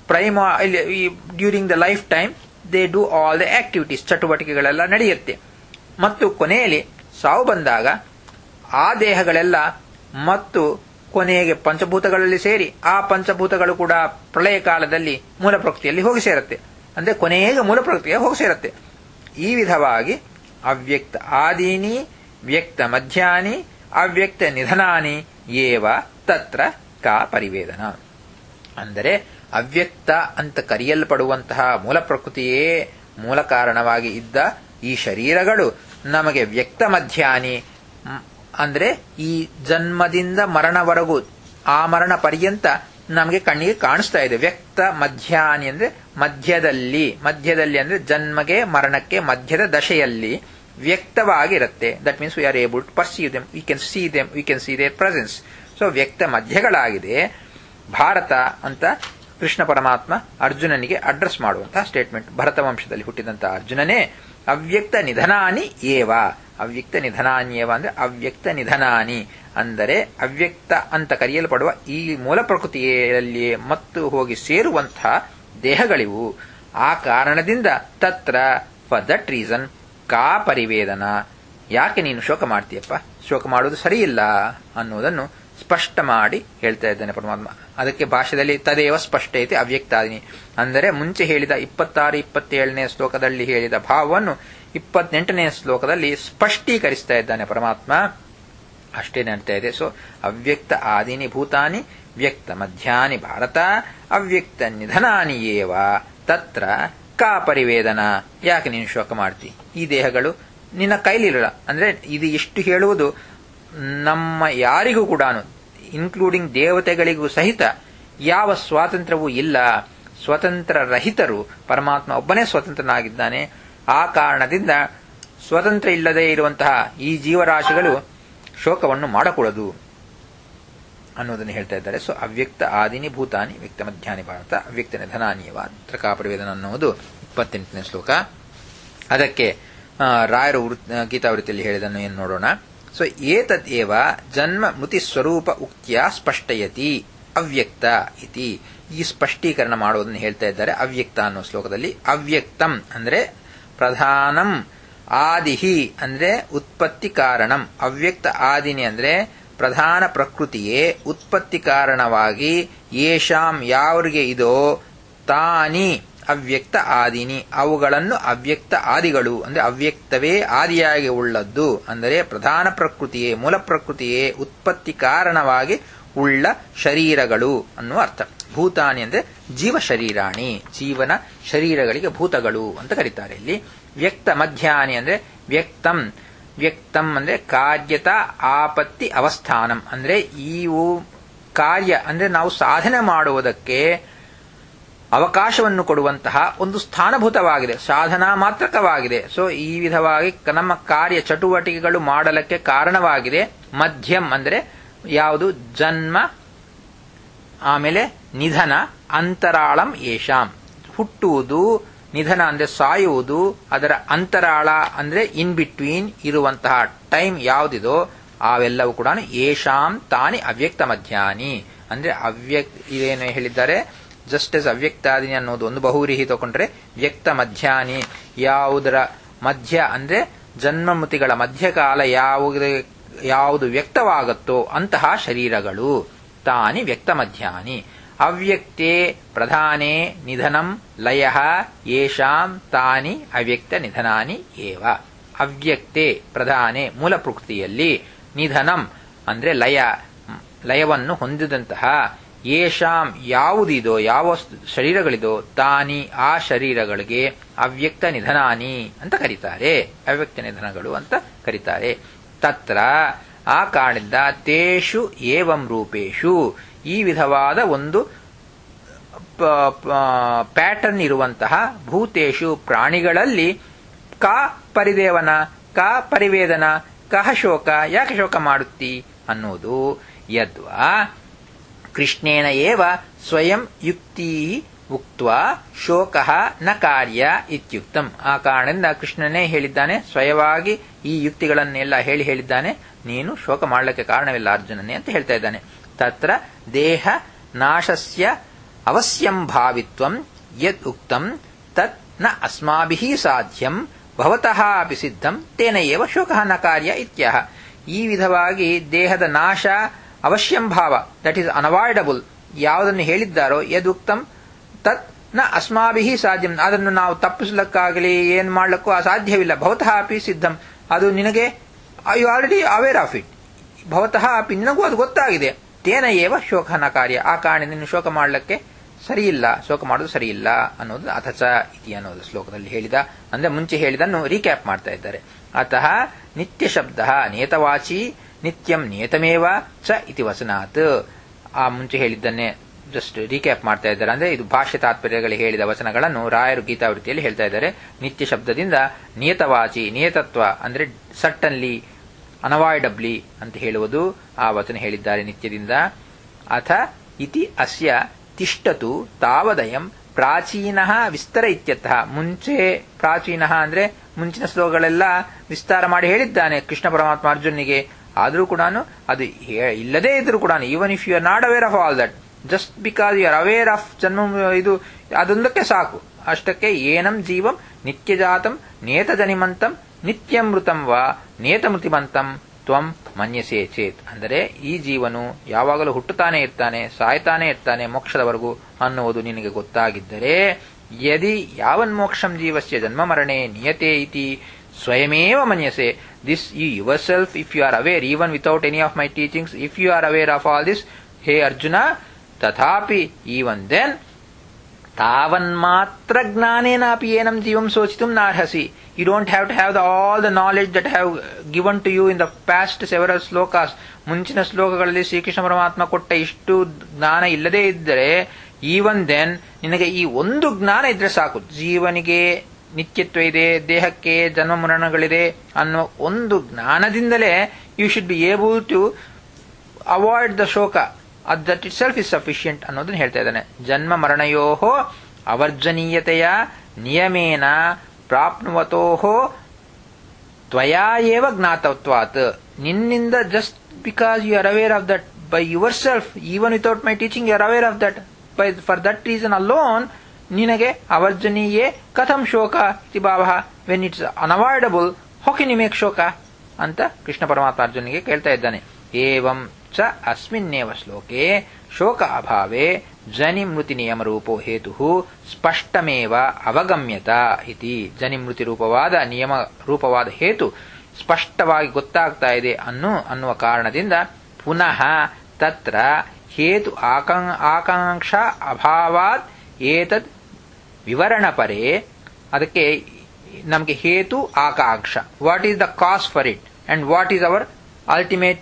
during the life time they do all the activities, ಚಟುವಟಿಕೆಗಳೆಲ್ಲ ನಡೆಯುತ್ತೆ. ಮತ್ತು ಕೊನೆಯಲ್ಲಿ ಸಾವು ಬಂದಾಗ ಆ ದೇಹಗಳೆಲ್ಲ ಮತ್ತು ಕೊನೆಗೆ ಪಂಚಭೂತಗಳಲ್ಲಿ ಸೇರಿ ಆ ಪಂಚಭೂತಗಳು ಕೂಡ ಪ್ರಳಯ ಕಾಲದಲ್ಲಿ ಮೂಲ ಪ್ರಕೃತಿಯಲ್ಲಿ ಹೋಗಿ ಸೇರುತ್ತೆ. ಅಂದ್ರೆ ಕೊನೆಗೆ ಮೂಲ ಪ್ರಕೃತಿಗೆ ಹೋಗಿ ಸೇರುತ್ತೆ. ಈ ವಿಧವಾಗಿ ಅವ್ಯಕ್ತ ಆದೀನಿ ವ್ಯಕ್ತ ಮಧ್ಯಾನಿ ಅವ್ಯಕ್ತ ನಿಧನಾನಿ ಏವ ತತ್ರ ಕಾ ಪರಿವೇದನ. ಅಂದರೆ ಅವ್ಯಕ್ತ ಅಂತ ಕರೆಯಲ್ಪಡುವಂತಹ ಮೂಲ ಪ್ರಕೃತಿಯೇ ಮೂಲ ಕಾರಣವಾಗಿ ಇದ್ದ ಈ ಶರೀರಗಳು ನಮಗೆ ವ್ಯಕ್ತ ಮಧ್ಯಾನಿ ಅಂದ್ರೆ ಈ ಜನ್ಮದಿಂದ ಮರಣವರೆಗೂ, ಆ ಮರಣ ಪರ್ಯಂತ ನಮಗೆ ಕಣ್ಣಿಗೆ ಕಾಣಿಸ್ತಾ ಇದೆ. ವ್ಯಕ್ತ ಮಧ್ಯಾನಿ ಅಂದ್ರೆ ಮಧ್ಯದಲ್ಲಿ ಅಂದ್ರೆ ಜನ್ಮಗೆ ಮರಣಕ್ಕೆ ಮಧ್ಯದ ದಶೆಯಲ್ಲಿ ವ್ಯಕ್ತವಾಗಿರುತ್ತೆ. That means we are able to perceive them, we can see their presence. So ವ್ಯಕ್ತ ಮಧ್ಯಗಳಾಗಿದೆ. ಭಾರತ ಅಂತ ಕೃಷ್ಣ ಪರಮಾತ್ಮ ಅರ್ಜುನನಿಗೆ ಅಡ್ರೆಸ್ ಮಾಡುವಂತಹ ಸ್ಟೇಟ್ಮೆಂಟ್. ಭರತ ವಂಶದಲ್ಲಿ ಹುಟ್ಟಿದಂತಹ ಅರ್ಜುನನೇ ಅವ್ಯಕ್ತ ನಿಧನಾನಿ ಏವ. ಅವ್ಯಕ್ತ ನಿಧನಾನ್ಯೇವ ಅಂದ್ರೆ ಅವ್ಯಕ್ತ ನಿಧನಾನಿ ಅಂದರೆ ಅವ್ಯಕ್ತ ಅಂತ ಕರೆಯಲ್ಪಡುವ ಈ ಮೂಲ ಪ್ರಕೃತಿಯಲ್ಲಿಯೇ ಮತ್ತು ಹೋಗಿ ಸೇರುವಂತಹ ದೇಹಗಳಿವು. ಆ ಕಾರಣದಿಂದ ತತ್ರ ಫಾರ್ ದಟ್ ರೀಸನ್ ಕಾ ಪರಿವೇದನ. ಯಾಕೆ ನೀನು ಶೋಕ ಮಾಡ್ತೀಯಪ್ಪ? ಶೋಕ ಮಾಡುವುದು ಸರಿಯಿಲ್ಲ ಅನ್ನೋದನ್ನು ಸ್ಪಷ್ಟ ಮಾಡಿ ಹೇಳ್ತಾ ಇದ್ದಾನೆ ಪರಮಾತ್ಮ. ಅದಕ್ಕೆ ಭಾಷೆಯಲ್ಲಿ ತದೇವ ಸ್ಪಷ್ಟ ಐತಿ ಅವ್ಯಕ್ತಾದಿನಿ ಅಂದರೆ ಮುಂಚೆ ಹೇಳಿದ 26, 27ನೇ ಶ್ಲೋಕದಲ್ಲಿ ಹೇಳಿದ ಭಾವವನ್ನು 28ನೇ ಶ್ಲೋಕದಲ್ಲಿ ಸ್ಪಷ್ಟೀಕರಿಸ್ತಾ ಇದ್ದಾನೆ ಪರಮಾತ್ಮ. ಅಷ್ಟೇ ನಡ್ತಾ ಇದೆ. ಸೊ ಅವ್ಯಕ್ತ ಆದಿನಿ ಭೂತಾನಿ ವ್ಯಕ್ತ ಮಧ್ಯಾನಿ ಭಾರತ ಅವ್ಯಕ್ತ ನಿಧನಾನಿ ಏವ ತತ್ರ ಕಾ ಪರಿವೇದನ. ಯಾಕೆ ನೀನು ಶೋಕ ಮಾಡ್ತಿ? ಈ ದೇಹಗಳು ನಿನ್ನ ಕೈಲಿರಲ್ಲ. ಅಂದ್ರೆ ಇದು ಇಷ್ಟು ಹೇಳುವುದು ನಮ್ಮ ಯಾರಿಗೂ ಕೂಡ, ಇನ್ಕ್ಲೂಡಿಂಗ್ ದೇವತೆಗಳಿಗೂ ಸಹಿತ ಯಾವ ಸ್ವಾತಂತ್ರ್ಯವೂ ಇಲ್ಲ. ಸ್ವತಂತ್ರ ರಹಿತರು. ಪರಮಾತ್ಮ ಒಬ್ಬನೇ ಸ್ವತಂತ್ರನಾಗಿದ್ದಾನೆ. ಆ ಕಾರಣದಿಂದ ಸ್ವತಂತ್ರ ಇಲ್ಲದೆ ಇರುವಂತಹ ಈ ಜೀವರಾಶಿಗಳು ಶೋಕವನ್ನು ಮಾಡಕೂಡದು ಅನ್ನೋದನ್ನು ಹೇಳ್ತಾ ಇದ್ದಾರೆ. ಸೊ ಅವ್ಯಕ್ತ ಆದಿನಿ ಭೂತಾನಿ ವ್ಯಕ್ತ ಮಧ್ಯಾನಿ ಭಾರತ ಅವ್ಯಕ್ತ ನಿಧನಾನಿಯವ ತ್ರಕಾಪರಿವೇದನ ಅನ್ನುವುದು 28ನೇ ಶ್ಲೋಕ. ಅದಕ್ಕೆ ರಾಯರು ಗೀತಾವೃತ್ತಿಯಲ್ಲಿ ಹೇಳಿದನ್ನು ಏನು ನೋಡೋಣ. ಸೊ ಏತದ್ ಏವ ಜನ್ಮ ಮೃತಿ ಸ್ವರೂಪ ಉಕ್ತಿಯ ಸ್ಪಷ್ಟಯತಿ ಅವ್ಯಕ್ತ ಇತಿ. ಈ ಸ್ಪಷ್ಟೀಕರಣ ಮಾಡೋದನ್ನು ಹೇಳ್ತಾ ಇದ್ದಾರೆ ಅವ್ಯಕ್ತ ಅನ್ನೋ ಶ್ಲೋಕದಲ್ಲಿ. ಅವ್ಯಕ್ತಂ ಅಂದ್ರೆ ಪ್ರಧಾನಂ, ಆದಿಹಿ ಅಂದ್ರೆ ಉತ್ಪತ್ತಿ ಕಾರಣಂ. ಅವ್ಯಕ್ತ ಆದಿನಿ ಅಂದ್ರೆ ಪ್ರಧಾನ ಪ್ರಕೃತಿಯೇ ಉತ್ಪತ್ತಿ ಕಾರಣವಾಗಿ ಯೇಷಾಂ ಯಾವ್ರಿಗೆ ಇದೋ ತಾನಿ ಅವ್ಯಕ್ತ ಆದಿನಿ ಅವುಗಳನ್ನು ಅವ್ಯಕ್ತ ಆದಿಗಳು ಅಂದ್ರೆ ಅವ್ಯಕ್ತವೇ ಆದಿಯಾಗಿ ಉಳ್ಳದ್ದು. ಅಂದರೆ ಪ್ರಧಾನ ಪ್ರಕೃತಿಯೇ ಮೂಲ ಪ್ರಕೃತಿಯೇ ಉತ್ಪತ್ತಿ ಕಾರಣವಾಗಿ ಉಳ್ಳ ಶರೀರಗಳು ಅನ್ನುವ ಅರ್ಥ. ಭೂತಾನಿ ಅಂದ್ರೆ ಜೀವ ಶರೀರಾಣಿ, ಜೀವನ ಶರೀರಗಳಿಗೆ ಭೂತಗಳು ಅಂತ ಕರೀತಾರೆ. ಇಲ್ಲಿ ವ್ಯಕ್ತ ಮಧ್ಯಾನಿ ಅಂದ್ರೆ ವ್ಯಕ್ತಂ. ವ್ಯಕ್ತಂ ಅಂದ್ರೆ ಕಾರ್ಯತ ಆಪತ್ತಿ ಅವಸ್ಥಾನಂ ಅಂದ್ರೆ ಇವು ಕಾರ್ಯ ಅಂದ್ರೆ ನಾವು ಸಾಧನೆ ಮಾಡುವುದಕ್ಕೆ ಅವಕಾಶವನ್ನು ಕೊಡುವಂತಹ ಒಂದು ಸ್ಥಾನಭೂತವಾಗಿದೆ, ಸಾಧನಾ ಮಾತ್ರಕವಾಗಿದೆ. ಸೊ ಈ ವಿಧವಾಗಿ ನಮ್ಮ ಕಾರ್ಯ ಚಟುವಟಿಕೆಗಳು ಮಾಡಲಕ್ಕೆ ಕಾರಣವಾಗಿದೆ. ಮಧ್ಯಂ ಅಂದ್ರೆ ಯಾವುದು? ಜನ್ಮ, ಆಮೇಲೆ ನಿಧನ, ಅಂತರಾಳಂ ಯೇಷಾಂ ಹುಟ್ಟುವುದು, ನಿಧನ ಅಂದ್ರೆ ಸಾಯುವುದು, ಅದರ ಅಂತರಾಳ ಅಂದ್ರೆ ಇನ್ ಬಿಟ್ವೀನ್ ಇರುವಂತಹ ಟೈಮ್ ಯಾವುದಿದೋ ಅವೆಲ್ಲವೂ ಕೂಡ ಯೇಷಾಂ ತಾನಿ ಅವ್ಯಕ್ತ ಮಧ್ಯಾನಿ ಅಂದ್ರೆ ಇದೇನು ಹೇಳಿದ್ದಾರೆ. ಜಸ್ಟ್ ಎಸ್ ಅವ್ಯಕ್ತಾದಿನಿ ಅನ್ನೋದು ಒಂದು ಬಹುವ್ರೀಹಿ ತಗೊಂಡ್ರೆ ವ್ಯಕ್ತ ಮಧ್ಯಾನಿ ಯಾವುದರ ಮಧ್ಯ ಅಂದ್ರೆ ಜನ್ಮಮೃತಿಗಳ ಮಧ್ಯಕಾಲ ಯಾವುದು ವ್ಯಕ್ತವಾಗುತ್ತೋ ಅಂತಹ ಶರೀರಗಳು ತಾನಿ ವ್ಯಕ್ತ ಮಧ್ಯಾನಿ. ಅವ್ಯಕ್ತೇ ಪ್ರಧಾನೇ ನಿಧನಂ ಲಯಃ ಯೇಷಾಂ ತಾನಿ ಅವ್ಯಕ್ತ ನಿಧನಾನಿ ಏವ. ಅವ್ಯಕ್ತೇ ಪ್ರಧಾನೇ ಮೂಲ ಪ್ರಕೃತಿಯಲ್ಲಿ, ನಿಧನಂ ಅಂದ್ರೆ ಲಯವನ್ನು ಹೊಂದಿದಂತಹ, ಯೇಷಾಂ ಯಾವುದಿದೋ ಯಾವ ಶರೀರಗಳಿದೋ ತಾನಿ ಆ ಶರೀರಗಳಿಗೆ ಅವ್ಯಕ್ತ ನಿಧನಾನಿ ಅಂತ ಕರೀತಾರೆ, ಅವ್ಯಕ್ತ ನಿಧನಗಳು ಅಂತ ಕರೀತಾರೆ. ತತ್ರ ಆ ಕಾರಣದಿಂದ ತೇಷು ಏವಂ ರೂಪೇಶು ಈ ವಿಧವಾದ ಒಂದು ಪ್ಯಾಟರ್ನ್ ಇರುವಂತಹ ಭೂತೇಶು ಪ್ರಾಣಿಗಳಲ್ಲಿ ಕಾ ಪರಿದೇವನ, ಕಾ ಪರಿವೇದನ, ಕಹ ಶೋಕ ಯಾಕೆ ಶೋಕ ಮಾಡುತ್ತಿ ಅನ್ನೋದು. ಯದ್ವಾ ಕೃಷ್ಣೇನ ಏವ ಸ್ವಯಂ ಯುಕ್ತಿ ಉಕ್ತ್ವಾ ಶೋಕಃ ನ ಕಾರ್ಯ ಇತ್ಯುಕ್ತಂ. ಆ ಕಾರಣದಿಂದ ಕೃಷ್ಣನೇ ಹೇಳಿದ್ದಾನೆ, ಸ್ವಯವಾಗಿ ಈ ಯುಕ್ತಿಗಳನ್ನೆಲ್ಲ ಹೇಳಿದ್ದಾನೆ, ನೀನು ಶೋಕ ಮಾಡಲಿಕ್ಕೆ ಕಾರಣವಿಲ್ಲ ಅರ್ಜುನನೇ ಅಂತ ಹೇಳ್ತಾ ಇದ್ದಾನೆ. ತತ್ರ ದೇಹ ನಾಶಸ್ಯ ಅವಶ್ಯಂ ಭಾವಿತ್ವಂ ಯದ್ ಉಕ್ತಂ ತತ್ ನ ಅಸ್ಮಾಭಿಃ ಸಾಧ್ಯಂ ಭವತಃ ಅಪಿ ಸಿದ್ಧಂ ತೇನ ಏವ ಶೋಕಃ ನ ಕಾರ್ಯ ಇತ್ಯಹ. ಈ ವಿಧವಾಗಿ ದೇಹದ ನಾಶ ಅವಶ್ಯಂ ಭಾವ, ದಟ್ ಈಸ್ ಅನವಾಯ್ಡಬಲ್, ಯಾವುದನ್ನು ಹೇಳಿದ್ದಾರೋ ಯದುಕ್ತಂ ತತ್ ನ ಅಸ್ಮಾಭಿಃ ಸಾಧ್ಯಂ, ಅದನ್ನು ನಾವು ತಪ್ಪಿಸಲಿಕ್ಕಾಗಲಿ ಏನ್ ಮಾಡ್ಲಿಕ್ಕೂ ಅಸಾಧ್ಯವಿಲ್ಲ. ಭವತಃ ಅಪಿ ಸಿದ್ಧಂ, ಅದು ನಿನಗೆ you already aware of it, ಭವತಃ ಅಪಿ ನಿನಗೂ ಅದು ಗೊತ್ತಾಗಿದೆ. ತೇನ ಏವ ಶೋಕ ನ ಕಾರ್ಯ, ಆ ಕಾರಣ ನೀನು ಶೋಕ ಮಾಡಲಿಕ್ಕೆ ಸರಿಯಿಲ್ಲ, ಶೋಕ ಮಾಡೋದು ಸರಿಯಿಲ್ಲ ಅನ್ನೋದು ಅಥಚ ಇತಿ ಅನ್ನೋದು ಶ್ಲೋಕದಲ್ಲಿ ಹೇಳಿದ. ಅಂದ್ರೆ ಮುಂಚೆ ಹೇಳಿದನ್ನು ರೀಕ್ಯಾಪ್ ಮಾಡ್ತಾ ಇದ್ದಾರೆ. ಅತಃ ನಿತ್ಯ ಶಬ್ದ ನೇತವಾಚಿ ನಿತ್ಯಂ ನೇತಮೇವ ಚ ಇತಿ ವಚನಾತ್. ಆ ಮುಂಚೆ ಹೇಳಿದ್ದನ್ನೇ ಜಸ್ಟ್ ರೀಕ್ಯಾಪ್ ಮಾಡ್ತಾ ಇದ್ದಾರೆ. ಅಂದ್ರೆ ಇದು ಭಾಷ್ಯ ತಾತ್ಪರ್ಯಗಳಿಗೆ ಹೇಳಿದ ವಚನಗಳನ್ನು ರಾಯರು ಗೀತಾವೃತ್ತಿಯಲ್ಲಿ ಹೇಳ್ತಾ ಇದ್ದಾರೆ. ನಿತ್ಯ ಶಬ್ದದಿಂದ ನಿಯತವಾಚಿ, ನಿಯತತ್ವ ಅಂದ್ರೆ ಸಟ್ಟನ್ಲಿ, ಅನವಾಯ್ಡಬ್ಲಿ ಅಂತ ಹೇಳುವುದು ಆ ವಚನ ಹೇಳಿದ್ದಾರೆ ನಿತ್ಯದಿಂದ. ಅಥ ಇತಿ ಅಸ್ಯ ತಿಷ್ಟತು ತಾವದಯಂ ಪ್ರಾಚೀನ ವಿಸ್ತರ ಇತ್ಯರ್ಥಃ. ಮುಂಚೆ ಪ್ರಾಚೀನ ಅಂದ್ರೆ ಮುಂಚಿನ ಶ್ಲೋಕಗಳೆಲ್ಲ ವಿಸ್ತಾರ ಮಾಡಿ ಹೇಳಿದ್ದಾನೆ ಕೃಷ್ಣ ಪರಮಾತ್ಮ ಅರ್ಜುನಿಗೆ. ಆದರೂ ಕೂಡ ಅದು ಇಲ್ಲದೇ ಇದ್ರೂ ಕೂಡ, even if you are not aware of all that, just because you are aware of ಜನ್ಮ, ಇದು ಅದೊಂದಕ್ಕೆ ಸಾಕು. ಅಷ್ಟಕ್ಕೆ ಏನಂ ಜೀವಂ ನಿತ್ಯಜಾತಂ ನೇತಜನಿಮಂತಂ ನಿತ್ಯಮೃತಂ ವಾ ನೇತಮೃತಿಮಂತಂ ತ್ವಂ ಮನ್ಯಸೆ ಚೇತ್, ಅಂದರೆ ಈ ಜೀವನು ಯಾವಾಗಲೂ ಹುಟ್ಟುತ್ತಾನೆ ಇರ್ತಾನೆ, ಸಾಯ್ತಾನೆ ಇರ್ತಾನೆ ಮೋಕ್ಷದವರೆಗೂ ಅನ್ನುವುದು ನಿನಗೆ ಗೊತ್ತಾಗಿದ್ದರೆ, ಯದಿ ಯಾವನ್ಮೋಕ್ಷಂ ಜೀವಸ್ಯ ಜನ್ಮ ಮರಣೆ ನಿಯತೆ ಇತಿ ಸ್ವಯಮೇವ ಮನ್ಯಸೆ, this you yourself, if you are aware, even without any of my teachings, if you are aware of all this, hey Arjuna, tathapi, even then, ತಾವನ್ಮಾತ್ರ ಜ್ಞಾನೇನಾಪಿ ಏನಂ ಜೀವಂ ಸೋಚಿತುಂ ನಾರ್ಹಸಿ. You don't have to have all the knowledge that I have given to you in the past several slokas. ಮುಂಚಿನ ಶ್ಲೋಕಗಳಲ್ಲಿ ಶ್ರೀಕೃಷ್ಣ ಪರಮಾತ್ಮ ಕೊಟ್ಟ ಇಷ್ಟು ಜ್ಞಾನ ಇಲ್ಲದೇ ಇದ್ದರೆ, even then ನಿನಗೆ ಈ ಒಂದು ಜ್ಞಾನ ಇದ್ರೆ ಸಾಕು. ಜೀವನಿಗೆ ನಿತ್ಯತ್ವ ಇದೆ, ದೇಹಕ್ಕೆ ಜನ್ಮ ಮರಣಗಳಿದೆ ಅನ್ನೋ ಒಂದು ಜ್ಞಾನದಿಂದಲೇ you should be able to avoid the ಶೋಕ. That itself is sufficient ಅನ್ನೋದನ್ನ ಹೇಳ್ತಾ ಇದ್ದಾನೆ. ಜನ್ಮ ಮರಣಯೋ ಅವರ್ಜನೀಯತೆಯ ನಿಯಮೇನ ಪ್ರಾಪ್ನುವತೋ ತ್ವಯಾ ಏವ ಜ್ಞಾತತ್ವಾತ್. ನಿನ್ನಿಂದ just because you are aware of that by yourself, even without my teaching you are aware of that, for that reason alone ನಿನಗೆ ಅವರ್ಜನೀಯೇ ಕಥಂ ಶೋಕ ಇತಿ ಭಾವ. When it's unavoidable how can you make ಶೋಕ ಅಂತ ಕೃಷ್ಣ ಪರಮಾತ್ಮ ಅರ್ಜುನಿಗೆ ಕೇಳ್ತಾ ಇದ್ದಾನೆ. ಏವಂ ಚ ಅಸ್ಮಿನ್ನೇವ ಶ್ಲೋಕೆ ಶೋಕ ಅಭಾವೆ ಜನಿ ಮೃತಿ ನಿಯಮ ರೂಪೋ ಹೇತು ಸ್ಪಷ್ಟಮೇವ ಅವಗಮ್ಯತ ಇತಿ. ಜನಿ ಮೃತಿ ರೂಪವಾದ ನಿಯಮ ರೂಪವಾದ ಹೇತು ಸ್ಪಷ್ಟವಾಗಿ ಗೊತ್ತಾಗ್ತಾ ಇದೆ ಅನ್ನುವ ಕಾರಣದಿಂದ ಪುನಃ ತತ್ರ ಹೇತು ಆಕಾಂಕ್ಷಾ ಅಭಾವಾತ್ ಏತದ್ ವಿವರಣ ಪರೇ. ಅದಕ್ಕೆ ನಮಗೆ ಹೇತು ಆಕಾಂಕ್ಷ, what is the cause for it and what is our ultimate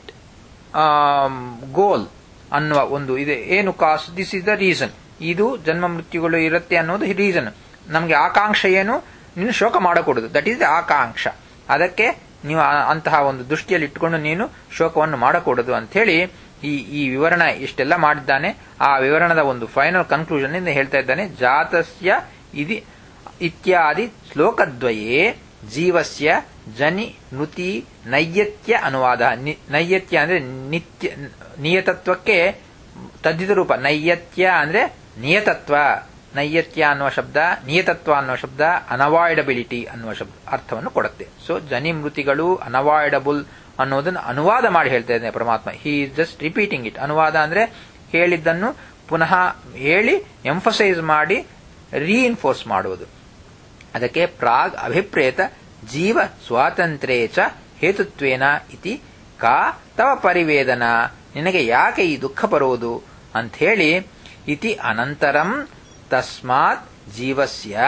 goal ಅನ್ನುವ ಒಂದು ಇದೆ. ಏನು cause, this is the reason. ಇದು ಜನ್ಮ ಮೃತ್ಯುಗಳು ಇರುತ್ತೆ ಅನ್ನೋದು ರೀಸನ್. ನಮಗೆ ಆಕಾಂಕ್ಷ ಏನು, ನೀನು ಶೋಕ ಮಾಡಕೂಡದು, ದಟ್ ಈಸ್ ದ ಆಕಾಂಕ್ಷ. ಅದಕ್ಕೆ ನೀವು ಅಂತಹ ಒಂದು ದೃಷ್ಟಿಯಲ್ಲಿ ಇಟ್ಟುಕೊಂಡು ನೀನು ಶೋಕವನ್ನು ಮಾಡಕೂಡದು ಅಂತ ಹೇಳಿ ಈ ವಿವರಣ ಇಷ್ಟೆಲ್ಲ ಮಾಡಿದ್ದಾನೆ. ಆ ವಿವರಣದ ಒಂದು ಫೈನಲ್ ಕನ್ಕ್ಲೂಷನ್ ಇಂದ ಹೇಳ್ತಾ ಇದ್ದಾನೆ. ಜಾತಸ್ಯ ಇದಿ ಇತ್ಯಾದಿ ಶ್ಲೋಕದ್ವಯೇ ಜೀವಸ್ಯ ಜನಿ ಮೃತಿ ನೈಯತ್ಯ ಅನುವಾದ. ನೈಯತ್ಯ ಅಂದ್ರೆ ನಿತ್ಯ, ನಿಯತತ್ವಕ್ಕೆ ತದ್ದಿತ ರೂಪ. ನೈಯತ್ಯ ಅಂದ್ರೆ ನಿಯತತ್ವ. ನೈಯತ್ಯ ಅನ್ನುವ ಶಬ್ದ, ನಿಯತತ್ವ ಅನ್ನುವ ಶಬ್ದ ಅನವಾಯ್ಡಬಿಲಿಟಿ ಅನ್ನುವ ಶಬ್ದ ಅರ್ಥವನ್ನು ಕೊಡುತ್ತೆ. ಸೊ ಜನಿ ಮೃತಿಗಳು ಅನವಾಯ್ಡಬಲ್ ಅನ್ನೋದನ್ನು ಅನುವಾದ ಮಾಡಿ ಹೇಳ್ತಾ ಇದ್ದಾನೆ ಪರಮಾತ್ಮ. He is just repeating it. ಅನುವಾದ ಅಂದ್ರೆ ಹೇಳಿದ್ದನ್ನು ಪುನಃ ಹೇಳಿ ಎಂಫಸೈಸ್ ಮಾಡಿ ರೀಇನ್ಫೋರ್ಸ್ ಮಾಡುವುದು. ಅದಕ್ಕೆ ಪ್ರಾಗ್ ಅಭಿಪ್ರೇತ ಜೀವ ಸ್ವಾತಂತ್ರ್ಯೇ ಚ ಹೇತುತ್ವೇನ ಇತಿ ಕಾ ತವ ಪರಿವೇದನ. ನಿನಗೆ ಯಾಕೆ ಈ ದುಃಖ ಬರುವುದು ಅಂಥೇಳಿ ಇತಿ ಅನಂತರಂ ತಸ್ಮಾತ್ ಜೀವಸ್ಯ,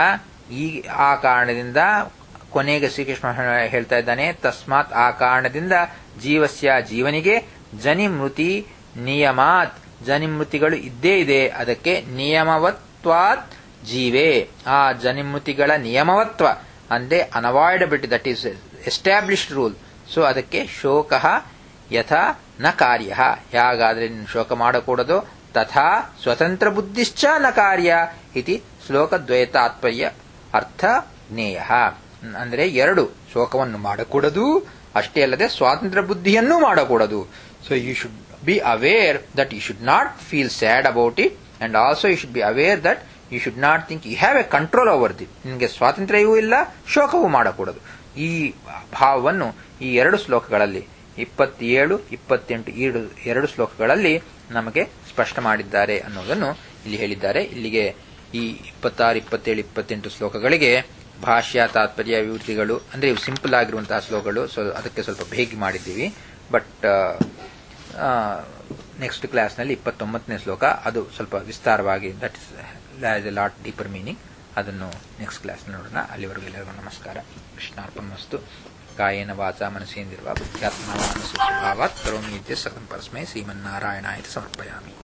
ಆ ಕಾರಣದಿಂದ ಕೊನೆಗೆ ಶ್ರೀಕೃಷ್ಣ ಹೇಳ್ತಾ ಇದ್ದಾನೆ. ತಸ್ಮಾತ್, ಆ ಕಾರಣದಿಂದ ಜೀವಸ್ಯ ಜೀವನಿಗೆ ಜನಿಮೃತಿ ನಿಯಮಾತ್, ಜನಿಮೃತಿಗಳು ಇದ್ದೇ ಇದೆ. ಅದಕ್ಕೆ ನಿಯಮವತ್ವಾತ್ ಜೀವೇ, ಆ ಜನಿಮೃತಿಗಳ ನಿಯಮವತ್ವ ಅಂದ್ರೆ unavoidability, that is established rule. So ಅದಕ್ಕೆ ಶೋಕ ಯಥಾ ನ ಕಾರ್ಯ, ಯಾಗಾದ್ರೆ ನೀನು ಶೋಕ ಮಾಡಕೂಡದು. ತಥಾ ಸ್ವತಂತ್ರ ಬುದ್ಧಿಶ್ಚ ನ ಕಾರ್ಯ ಇತಿ ಶ್ಲೋಕದ್ವಯ ತಾತ್ಪರ್ಯ ಅರ್ಥ ಜ್ಞೇಯ. ಅಂದ್ರೆ ಎರಡು, ಶೋಕವನ್ನು ಮಾಡಕೂಡದು, ಅಷ್ಟೇ ಅಲ್ಲದೆ ಸ್ವಾತಂತ್ರ್ಯ ಬುದ್ಧಿಯನ್ನೂ ಮಾಡಕೂಡದು. So you should be aware that you should not feel sad about it, and also you should be aware that you should not think you have a control over the. ನಿಮಗೆ ಸ್ವಾತಂತ್ರ್ಯವೂ ಇಲ್ಲ, ಶೋಕವೂ ಮಾಡಕೂಡದು. ಈ ಭಾವವನ್ನು ಈ ಎರಡು ಶ್ಲೋಕಗಳಲ್ಲಿ 27, 28 ಎರಡು ಶ್ಲೋಕಗಳಲ್ಲಿ ನಮಗೆ ಸ್ಪಷ್ಟ ಮಾಡಿದ್ದಾರೆ ಅನ್ನೋದನ್ನು ಇಲ್ಲಿ ಹೇಳಿದ್ದಾರೆ. ಇಲ್ಲಿಗೆ ಈ 26, 27, 28 ಶ್ಲೋಕಗಳಿಗೆ ಭಾಷ್ಯ, ತಾತ್ಪರ್ಯ, ವಿವೃತಿಗಳು ಅಂದ್ರೆ ಇವು ಸಿಂಪಲ್ ಆಗಿರುವಂತಹ ಶ್ಲೋಕಗಳು. ಸೊ ಅದಕ್ಕೆ ಸ್ವಲ್ಪ ಬೇಗ ಮಾಡಿದ್ದೀವಿ. ಬಟ್ ನೆಕ್ಸ್ಟ್ ಕ್ಲಾಸ್ನಲ್ಲಿ 29ನೇ ಶ್ಲೋಕ, ಅದು ಸ್ವಲ್ಪ ವಿಸ್ತಾರವಾಗಿ, that is a lot deeper meaning. ಅದನ್ನು ನೆಕ್ಸ್ಟ್ ಕ್ಲಾಸ್ ನೋಡೋಣ. ಅಲ್ಲಿವರೆಗೂ ಎಲ್ಲರಿಗೂ ನಮಸ್ಕಾರ. ಕೃಷ್ಣಾರ್ಪಣಮಸ್ತು. ಕಾಯೇನ ವಾಚಾ ಮನಸೇಂದ್ರಿರ್ವಾ ಬುದ್ಧ್ಯಾತ್ಮನಾ ಸ್ವಭಾವಾತ್ ಕರೋಮಿ ಯದ್ಯತ್ ಸಕಲಂ ಪರಸ್ಮೈ ಶ್ರೀಮನ್ನಾರಾಯಣಾಯ ಸಮರ್ಪಯಾಮಿ.